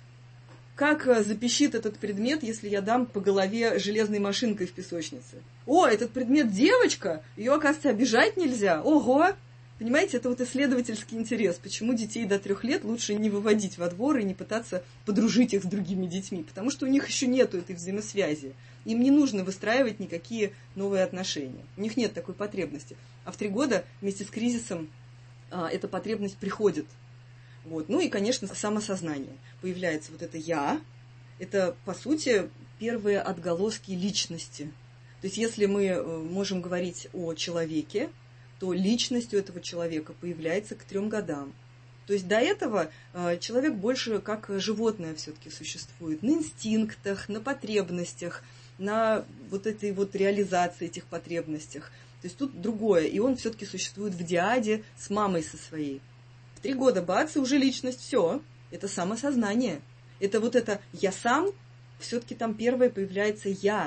Как запищит этот предмет, если я дам по голове железной машинкой в песочнице? О, этот предмет девочка, ее, оказывается, обижать нельзя. Ого! Понимаете, это вот исследовательский интерес. Почему детей до трех лет лучше не выводить во двор и не пытаться подружить их с другими детьми? Потому что у них еще нету этой взаимосвязи. Им не нужно выстраивать никакие новые отношения. У них нет такой потребности. А в три года вместе с кризисом а, эта потребность приходит. Вот. Ну и, конечно, самосознание. Появляется вот это «я». Это, по сути, первые отголоски личности. То есть, если мы можем говорить о человеке, то личность у этого человека появляется к трем годам. То есть, до этого человек больше как животное все-таки существует. На инстинктах, на потребностях, на вот этой вот реализации этих потребностях. То есть, тут другое. И он все-таки существует в диаде с мамой со своей. Три года, бац, и уже личность, все, это самосознание. Это вот это «я сам», все-таки там первое появляется «я».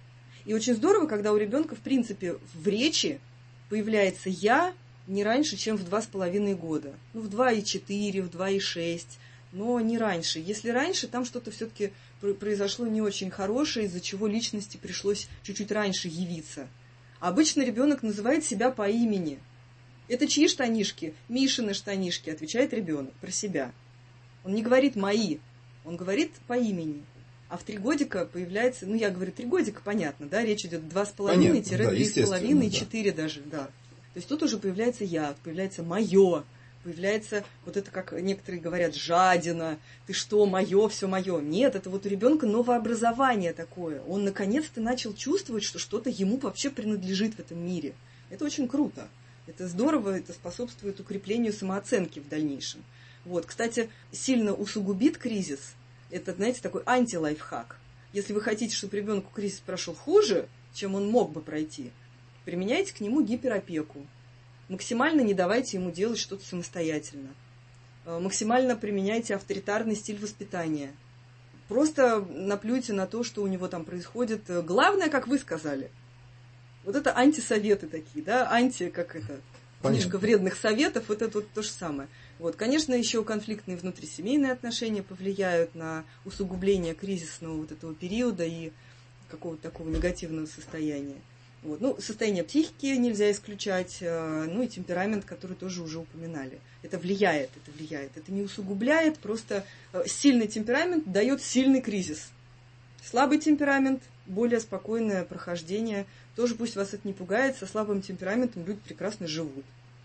И очень здорово, когда у ребенка, в принципе, в речи появляется «я» не раньше, чем в два с половиной года. Ну, в два и четыре, в два и шесть, но не раньше. Если раньше, там что-то все-таки произошло не очень хорошее, из-за чего личности пришлось чуть-чуть раньше явиться. А обычно ребенок называет себя по имени. Это чьи штанишки? Мишины штанишки, отвечает ребенок про себя. Он не говорит «мои», он говорит по имени. А в три годика появляется, ну я говорю три годика, понятно, да, речь идет два с половиной, три с половиной, четыре даже, да. То есть тут уже появляется я, появляется мое, появляется вот это, как некоторые говорят, жадина, ты что, мое, все мое. Нет, это вот у ребенка новообразование такое. Он наконец-то начал чувствовать, что что-то ему вообще принадлежит в этом мире. Это очень круто. Это здорово, это способствует укреплению самооценки в дальнейшем. Вот, кстати, сильно усугубит кризис. Это, знаете, такой анти-лайфхак. Если вы хотите, чтобы ребенку кризис прошел хуже, чем он мог бы пройти, применяйте к нему гиперопеку. Максимально не давайте ему делать что-то самостоятельно. Максимально применяйте авторитарный стиль воспитания. просто наплюйте на то, что у него там происходит. Главное, как вы сказали. Вот это антисоветы такие, да, анти, как это, Понятно. Книжка вредных советов, вот это вот то же самое. Вот, конечно, еще конфликтные внутрисемейные отношения повлияют на усугубление кризисного вот этого периода и какого-то такого негативного состояния. Вот. Ну, состояние психики нельзя исключать, ну и темперамент, который тоже уже упоминали. Это влияет, это влияет. Это не усугубляет, просто сильный темперамент дает сильный кризис. Слабый темперамент, более спокойное прохождение. Тоже пусть вас это не пугает, со слабым темпераментом люди прекрасно живут.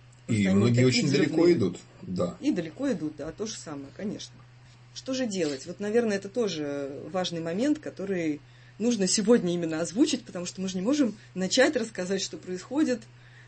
И многие очень взрывные. далеко идут. Да. И далеко идут, да, то же самое, конечно. Что же делать? Вот, наверное, это тоже важный момент, который нужно сегодня именно озвучить, потому что мы же не можем начать рассказать, что происходит,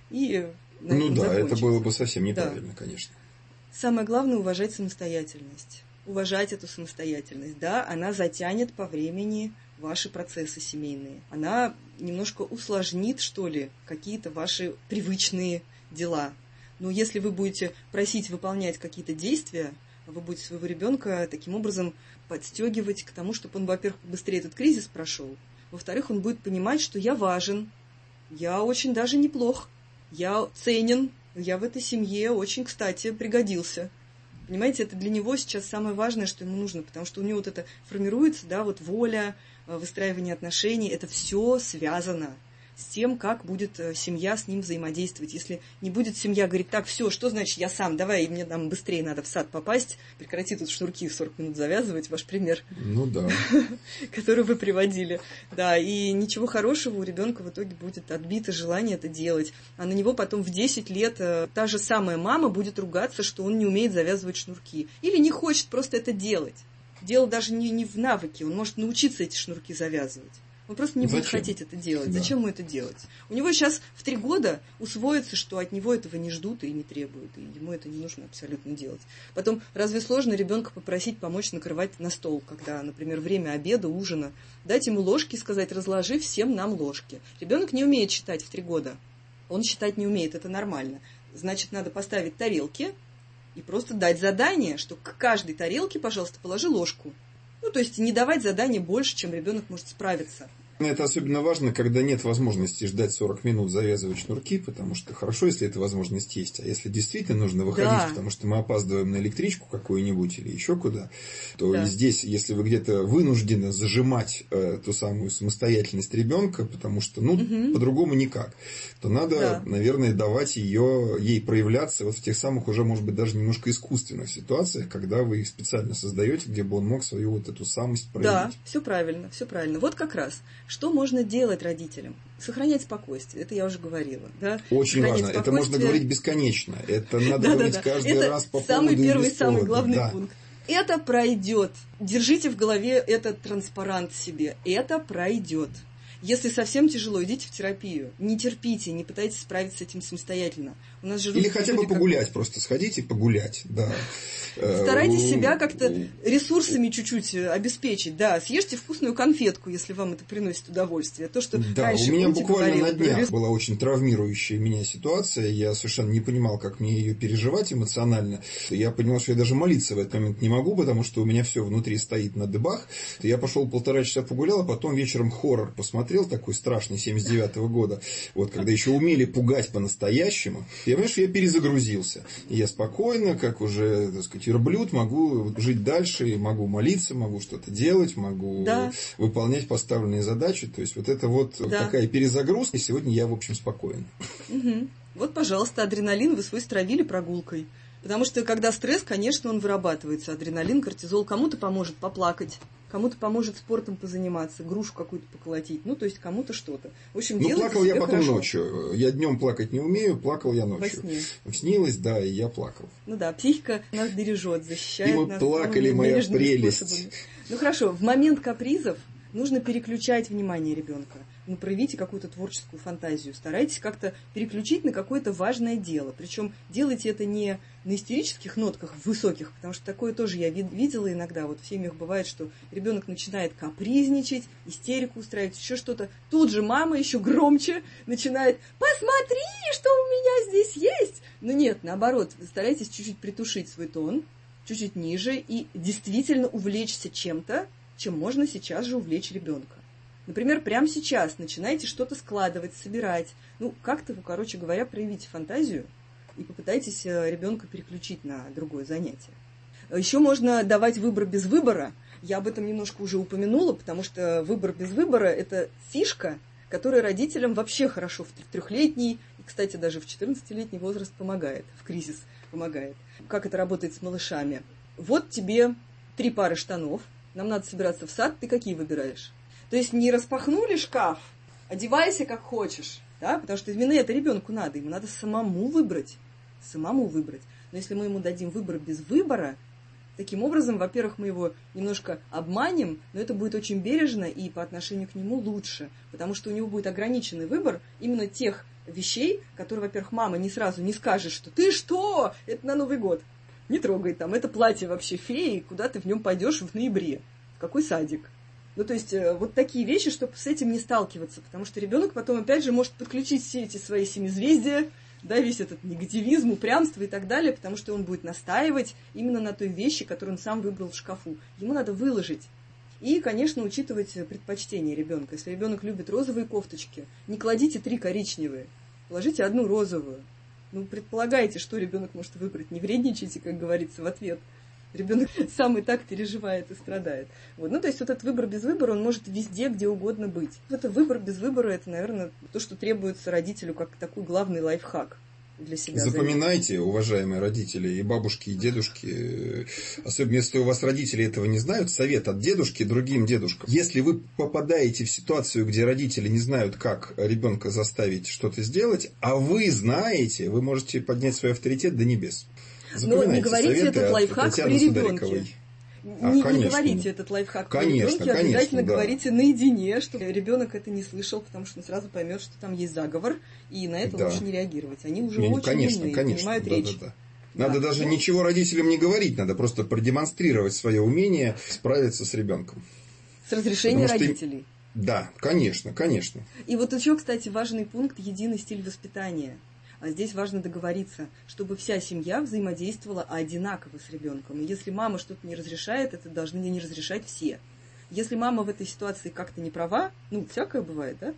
и на Ну да, закончить. Это было бы совсем неправильно, да. конечно. Самое главное – уважать самостоятельность. Уважать эту самостоятельность. Да, она затянет по времени ваши процессы семейные. Она немножко усложнит, что ли, какие-то ваши привычные дела. Но если вы будете просить выполнять какие-то действия, вы будете своего ребенка таким образом подстегивать к тому, чтобы он, во-первых, быстрее этот кризис прошел. Во-вторых, он будет понимать, что я важен, я очень даже неплох, я ценен, я в этой семье очень, кстати, пригодился. Понимаете, это для него сейчас самое важное, что ему нужно, потому что у него вот это формируется, да, вот воля, выстраивание отношений, это все связано с тем, как будет семья с ним взаимодействовать. Если не будет семья говорить, так, все, что значит я сам, давай, мне там быстрее надо в сад попасть, прекрати тут шнурки в сорок минут завязывать, ваш пример. Ну да. Который вы приводили. Да, и ничего хорошего у ребенка в итоге будет отбито желание это делать. А на него потом в десять лет та же самая мама будет ругаться, что он не умеет завязывать шнурки. Или не хочет просто это делать. Дело даже не, не в навыке, он может научиться эти шнурки завязывать. Он просто не будет Зачем? хотеть это делать. Да. Зачем ему это делать? У него сейчас в три года усвоится, что от него этого не ждут и не требуют, и ему это не нужно абсолютно делать. Потом, разве сложно ребенка попросить помочь накрывать на стол, когда, например, время обеда, ужина, дать ему ложки и сказать, разложи всем нам ложки. Ребенок не умеет считать в три года. Он считать не умеет, это нормально. Значит, надо поставить тарелки и просто дать задание, что к каждой тарелке, пожалуйста, положи ложку. Ну, то есть не давать задание больше, чем ребенок может справиться. Это особенно важно, когда нет возможности ждать сорок минут, завязывать шнурки, потому что хорошо, если эта возможность есть. А если действительно нужно выходить, да. потому что мы опаздываем на электричку какую-нибудь или еще куда, то да. здесь, если вы где-то вынуждены зажимать э, ту самую самостоятельность ребенка, потому что, ну, угу. по-другому никак, то надо, да. наверное, давать ее, ей проявляться вот в тех самых уже, может быть, даже немножко искусственных ситуациях, когда вы их специально создаете, где бы он мог свою вот эту самость проявить. Да, все правильно, все правильно. Вот как раз. Что можно делать родителям? Сохранять спокойствие. Это я уже говорила. Да? Очень Сохранять важно. Это можно говорить бесконечно. Это надо да, говорить да, да. каждый это раз по самый поводу первый, и без самый повода. главный да. пункт. Это пройдет. Держите в голове этот транспарант себе. Это пройдет. Если совсем тяжело, идите в терапию. Не терпите, не пытайтесь справиться с этим самостоятельно. У нас же Или хотя бы как... погулять, просто сходите погулять. Да. Старайтесь себя как-то ресурсами чуть-чуть обеспечить. Да, съешьте вкусную конфетку, если вам это приносит удовольствие. То, что да, раньше, у меня помните, буквально говорила, на днях рес... была очень травмирующая меня ситуация. Я совершенно не понимал, как мне ее переживать эмоционально. Я понял, что я даже молиться в этот момент не могу, потому что у меня все внутри стоит на дыбах. Я пошел полтора часа погулял, а потом вечером хоррор посмотрел, такой страшный, семьдесят девятого года. Вот, когда еще умели пугать по-настоящему. Я понимаю, что я перезагрузился. И я спокойно, как уже, так сказать, верблюд, могу жить дальше, могу молиться, могу что-то делать, могу да. выполнять поставленные задачи. То есть, вот это вот да. такая перезагрузка. И сегодня я, в общем, спокоен. Угу. Вот, пожалуйста, адреналин вы свой стравили прогулкой. Потому что, когда стресс, конечно, он вырабатывается. Адреналин, кортизол. Кому-то поможет поплакать. Кому-то поможет спортом позаниматься, грушу какую-то поколотить, ну, то есть кому-то что-то. В общем, ну, плакал я потом хорошо. Ночью. Я днем плакать не умею, плакал я ночью. Во сне. Снилось, да, и я плакал. Ну да, психика нас бережет, защищает и мы нас. плакали, моя прелесть. Способами. Ну хорошо, в момент капризов нужно переключать внимание ребенка. Ну, проявите какую-то творческую фантазию. Старайтесь как-то переключить на какое-то важное дело. Причем делайте это не на истерических нотках высоких, потому что такое тоже я видела иногда. Вот в семьях бывает, что ребенок начинает капризничать, истерику устраивать, еще что-то. Тут же мама еще громче начинает: «Посмотри, что у меня здесь есть!» Но нет, наоборот, старайтесь чуть-чуть притушить свой тон, чуть-чуть ниже и действительно увлечься чем-то, чем можно сейчас же увлечь ребенка. Например, прямо сейчас начинайте что-то складывать, собирать. Ну, как-то, короче говоря, проявите фантазию и попытайтесь ребенка переключить на другое занятие. Еще можно давать выбор без выбора. Я об этом немножко уже упомянула, потому что выбор без выбора – это фишка, которая родителям вообще хорошо в трехлетний и, кстати, даже в четырнадцатилетний возраст помогает, в кризис помогает. Как это работает с малышами? Вот тебе три пары штанов, нам надо собираться в сад, ты какие выбираешь? То есть не распахнули шкаф, одевайся как хочешь, да? Потому что именно это ребенку надо, ему надо самому выбрать, самому выбрать. Но если мы ему дадим выбор без выбора, таким образом, во-первых, мы его немножко обманем, но это будет очень бережно и по отношению к нему лучше, потому что у него будет ограниченный выбор именно тех вещей, которые, во-первых, мама не сразу не скажет, что «ты что? Это на Новый год». Не трогай там, это платье вообще феи, куда ты в нем пойдешь в ноябре, в какой садик. Ну, то есть, вот такие вещи, чтобы с этим не сталкиваться, потому что ребенок потом, опять же, может подключить все эти свои семизвездия, да, весь этот негативизм, упрямство и так далее, потому что он будет настаивать именно на той вещи, которую он сам выбрал в шкафу. Ему надо выложить. И, конечно, учитывать предпочтения ребенка. Если ребенок любит розовые кофточки, не кладите три коричневые, положите одну розовую. Ну, предполагайте, что ребенок может выбрать. Не вредничайте, как говорится, в ответ. Ребенок сам и так переживает и страдает. Вот. Ну, то есть вот этот выбор без выбора, он может везде, где угодно быть. Это выбор без выбора, это, наверное, то, что требуется родителю как такой главный лайфхак для себя. Запоминайте, уважаемые родители, и бабушки, и дедушки, особенно если у вас родители этого не знают, совет от дедушки другим дедушкам. Если вы попадаете в ситуацию, где родители не знают, как ребенка заставить что-то сделать, а вы знаете, вы можете поднять свой авторитет до небес. Но не говорите этот лайфхак при ребенке. А, не, конечно, не говорите этот лайфхак конечно, при ребенке, конечно, обязательно да. говорите наедине, чтобы ребенок это не слышал, потому что он сразу поймет, что там есть заговор, и на это да. лучше не реагировать. Они уже не, очень конечно, умные, конечно, понимают да, речь. Да, да. Надо да. даже ну, ничего родителям не говорить, надо просто продемонстрировать свое умение справиться с ребенком. С разрешения Потому родителей. Что... Да, конечно, конечно. И вот еще, кстати, важный пункт – единый стиль воспитания. А здесь важно договориться, чтобы вся семья взаимодействовала одинаково с ребенком. И если мама что-то не разрешает, это должны не разрешать все. Если мама в этой ситуации как-то не права, ну, всякое бывает, да?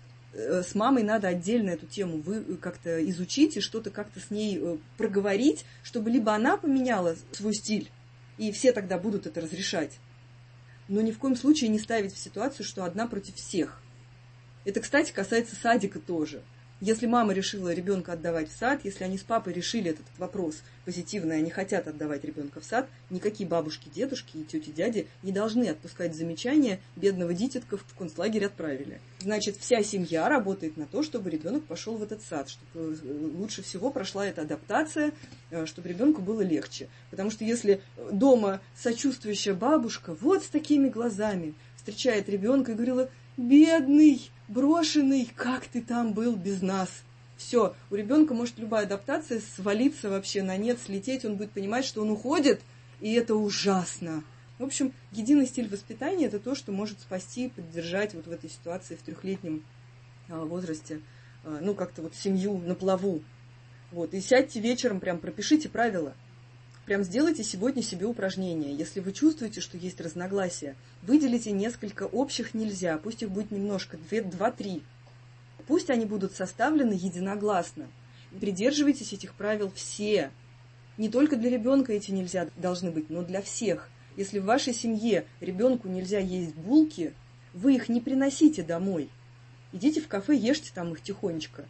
С мамой надо отдельно эту тему вы как-то изучить и что-то как-то с ней проговорить, чтобы либо она поменяла свой стиль, и все тогда будут это разрешать, но ни в коем случае не ставить в ситуацию, что одна против всех. Это, кстати, касается садика тоже. Если мама решила ребенка отдавать в сад, если они с папой решили этот вопрос позитивно, и они хотят отдавать ребенка в сад, никакие бабушки, дедушки и тети, дяди не должны отпускать замечания, бедного дитятка в концлагерь отправили. Значит, вся семья работает на то, чтобы ребенок пошел в этот сад, чтобы лучше всего прошла эта адаптация, чтобы ребенку было легче. Потому что если дома сочувствующая бабушка вот с такими глазами встречает ребенка и говорила: «Бедный, брошенный, как ты там был без нас?» Все, у ребенка может любая адаптация свалиться вообще на нет, слететь, он будет понимать, что он уходит, и это ужасно. В общем, единый стиль воспитания – это то, что может спасти, поддержать вот в этой ситуации в трехлетнем возрасте, ну, как-то вот семью на плаву. Вот, и сядьте вечером, прям пропишите правила. Прям сделайте сегодня себе упражнение. Если вы чувствуете, что есть разногласия, выделите несколько общих нельзя, пусть их будет немножко, два-три. Пусть они будут составлены единогласно. Придерживайтесь этих правил все. Не только для ребенка эти нельзя должны быть, но для всех. Если в вашей семье ребенку нельзя есть булки, вы их не приносите домой. Идите в кафе, ешьте там их тихонечко.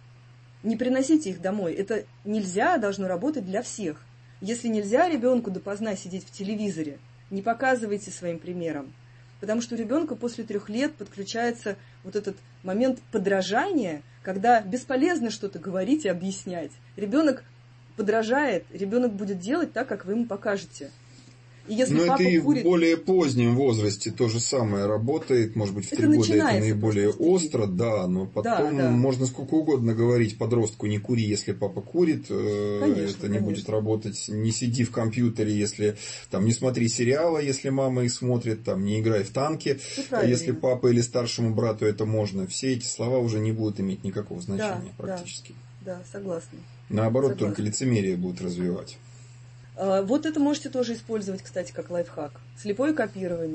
Не приносите их домой. Это нельзя должно работать для всех. Если нельзя ребенку допоздна сидеть в телевизоре, не показывайте своим примером. Потому что у ребенка после трех лет подключается вот этот момент подражания, когда бесполезно что-то говорить и объяснять. Ребенок подражает, ребенок будет делать так, как вы ему покажете. И если но папа это и курит... в более позднем возрасте то же самое работает. Может быть, в три года это наиболее остро, да, но потом да, да. можно сколько угодно говорить подростку: не кури, если папа курит. Конечно, это не конечно. будет работать. Не сиди в компьютере, если там не смотри сериала, если мама их смотрит, там не играй в танки, если папа или старшему брату это можно. Все эти слова уже не будут иметь никакого значения да, практически. Да, да, согласна. Наоборот, согласна. Только лицемерие будет развивать. Вот это можете тоже использовать, кстати, как лайфхак. Слепое копирование.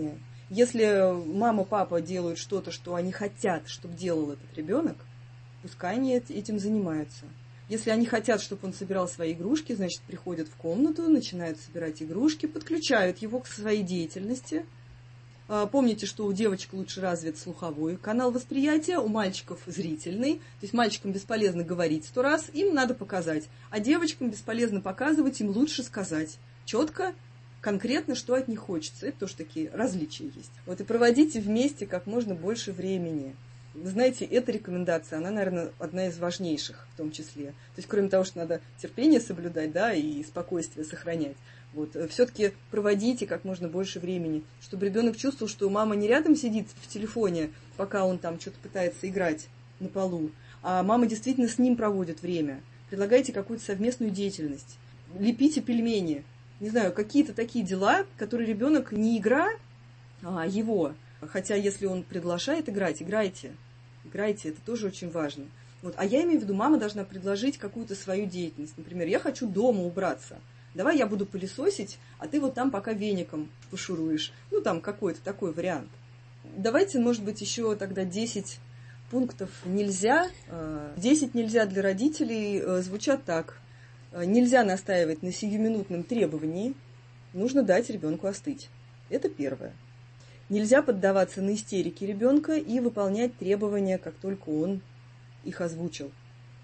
Если мама, папа делают что-то, что они хотят, чтобы делал этот ребенок, пускай они этим занимаются. Если они хотят, чтобы он собирал свои игрушки, значит, приходят в комнату, начинают собирать игрушки, подключают его к своей деятельности. Помните, что у девочек лучше развит слуховой канал восприятия, у мальчиков зрительный. То есть мальчикам бесполезно говорить сто раз, им надо показать. А девочкам бесполезно показывать, им лучше сказать. Четко, конкретно, что от них хочется. Это тоже такие различия есть. Вот и проводите вместе как можно больше времени. Вы знаете, эта рекомендация, она, наверное, одна из важнейших в том числе. То есть, кроме того, что надо терпение соблюдать, да, и спокойствие сохранять, вот, все-таки проводите как можно больше времени, чтобы ребенок чувствовал, что мама не рядом сидит в телефоне, пока он там что-то пытается играть на полу, а мама действительно с ним проводит время. Предлагайте какую-то совместную деятельность. Лепите пельмени. Не знаю, какие-то такие дела, которые ребенок не игра, а его. Хотя, если он приглашает играть, играйте. Играйте, это тоже очень важно. Вот. А я имею в виду, мама должна предложить какую-то свою деятельность. Например, я хочу дома убраться. Давай я буду пылесосить, а ты вот там пока веником пошуруешь. Ну, там какой-то такой вариант. Давайте, может быть, еще тогда десять пунктов нельзя. десять нельзя для родителей звучат так. Нельзя настаивать на сиюминутном требовании. Нужно дать ребенку остыть. Это первое. Нельзя поддаваться на истерики ребенка и выполнять требования, как только он их озвучил.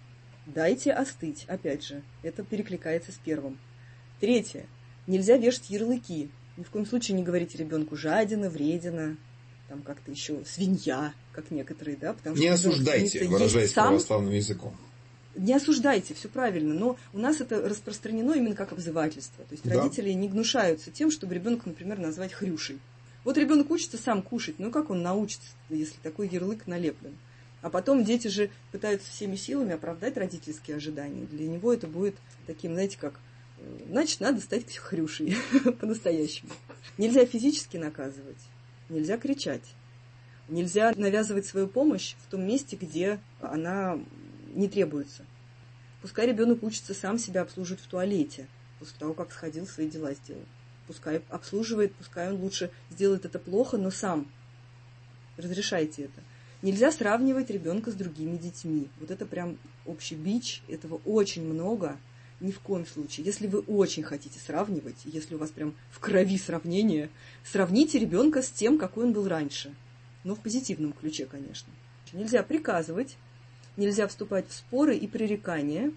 Дайте остыть, опять же, это перекликается с первым. Третье. Нельзя вешать ярлыки. Ни в коем случае не говорите ребенку жадина, вредина, там как-то еще свинья, как некоторые, да? Потому не что осуждайте, выражаясь сам... православным языком. Не осуждайте, все правильно, но у нас это распространено именно как обзывательство. То есть да. Родители не гнушаются тем, чтобы ребенка, например, назвать хрюшей. Вот ребенок учится сам кушать, ну как он научится, если такой ярлык налеплен? А потом дети же пытаются всеми силами оправдать родительские ожидания. Для него это будет таким, знаете, как, значит, надо стать хрюшей по-настоящему. Нельзя физически наказывать, нельзя кричать, нельзя навязывать свою помощь в том месте, где она не требуется. Пускай ребенок учится сам себя обслуживать в туалете, после того, как сходил, свои дела сделал. Пускай обслуживает, пускай он лучше сделает это плохо, но сам. Разрешайте это. Нельзя сравнивать ребенка с другими детьми. Вот это прям общий бич, этого очень много. Ни в коем случае. Если вы очень хотите сравнивать, если у вас прям в крови сравнение, сравните ребенка с тем, какой он был раньше. Но в позитивном ключе, конечно. Нельзя приказывать, нельзя вступать в споры и пререкания.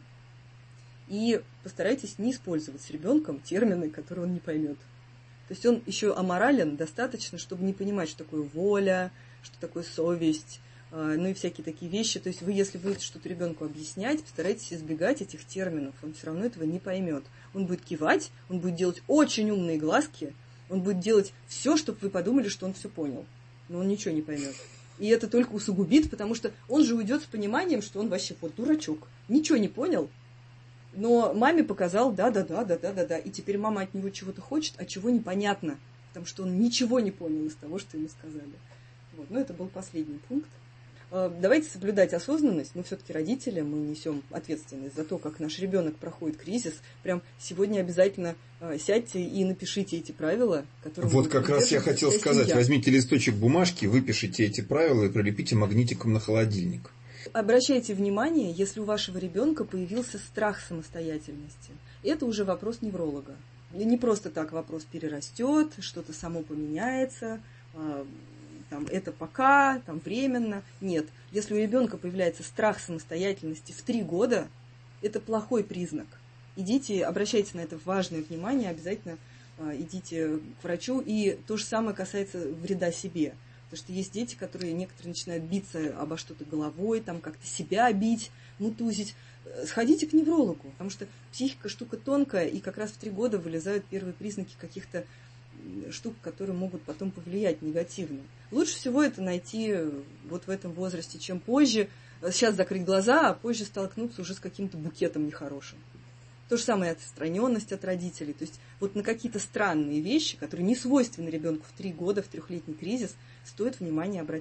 И постарайтесь не использовать с ребенком термины, которые он не поймет. То есть он еще аморален достаточно, чтобы не понимать, что такое воля, что такое совесть, ну и всякие такие вещи. То есть вы, если будете что-то ребенку объяснять, постарайтесь избегать этих терминов. Он все равно этого не поймет. Он будет кивать, он будет делать очень умные глазки, он будет делать все, чтобы вы подумали, что он все понял. Но он ничего не поймет. И это только усугубит, потому что он же уйдет с пониманием, что он вообще вот дурачок. Ничего не понял. Но маме показал, да-да-да, да-да-да-да. И теперь мама от него чего-то хочет, а чего непонятно. Потому что он ничего не понял из того, что ему сказали. Вот. Но это был последний пункт. Давайте соблюдать осознанность. Мы все-таки родители, мы несем ответственность за то, как наш ребенок проходит кризис. Прям сегодня обязательно сядьте и напишите эти правила, которые... Вот как раз я хотел сказать. Семья. Возьмите листочек бумажки, выпишите эти правила и прилепите магнитиком на холодильник. Обращайте внимание, если у вашего ребенка появился страх самостоятельности. Это уже вопрос невролога. Не просто так вопрос перерастет, что-то само поменяется, там, это пока, там, временно. Нет. Если у ребенка появляется страх самостоятельности в три года, это плохой признак. Идите, обращайте на это важное внимание, обязательно идите к врачу. И то же самое касается вреда себе. Потому что есть дети, которые некоторые начинают биться обо что-то головой, там как-то себя бить, мутузить. Сходите к неврологу, потому что психика штука тонкая, и как раз в три года вылезают первые признаки каких-то штук, которые могут потом повлиять негативно. Лучше всего это найти вот в этом возрасте, чем позже. Сейчас закрыть глаза, а позже столкнуться уже с каким-то букетом нехорошим. То же самое отстраненность от родителей. То есть вот на какие-то странные вещи, которые не свойственны ребенку в три года, в трехлетний кризис, стоит внимание обратить.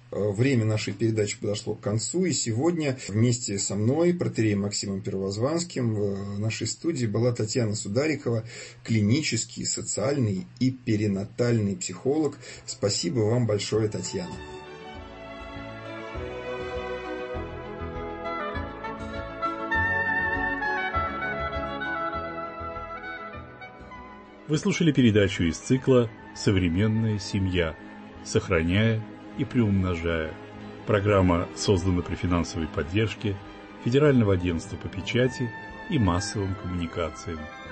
время нашей передачи подошло к концу, и сегодня вместе со мной, протоиереем Максимом Первозванским, в нашей студии была Татьяна Сударикова, клинический, социальный и перинатальный психолог. Спасибо вам большое, Татьяна. Вы слушали передачу из цикла «Современная семья. Сохраняя и приумножая». Программа создана при финансовой поддержке Федерального агентства по печати и массовым коммуникациям.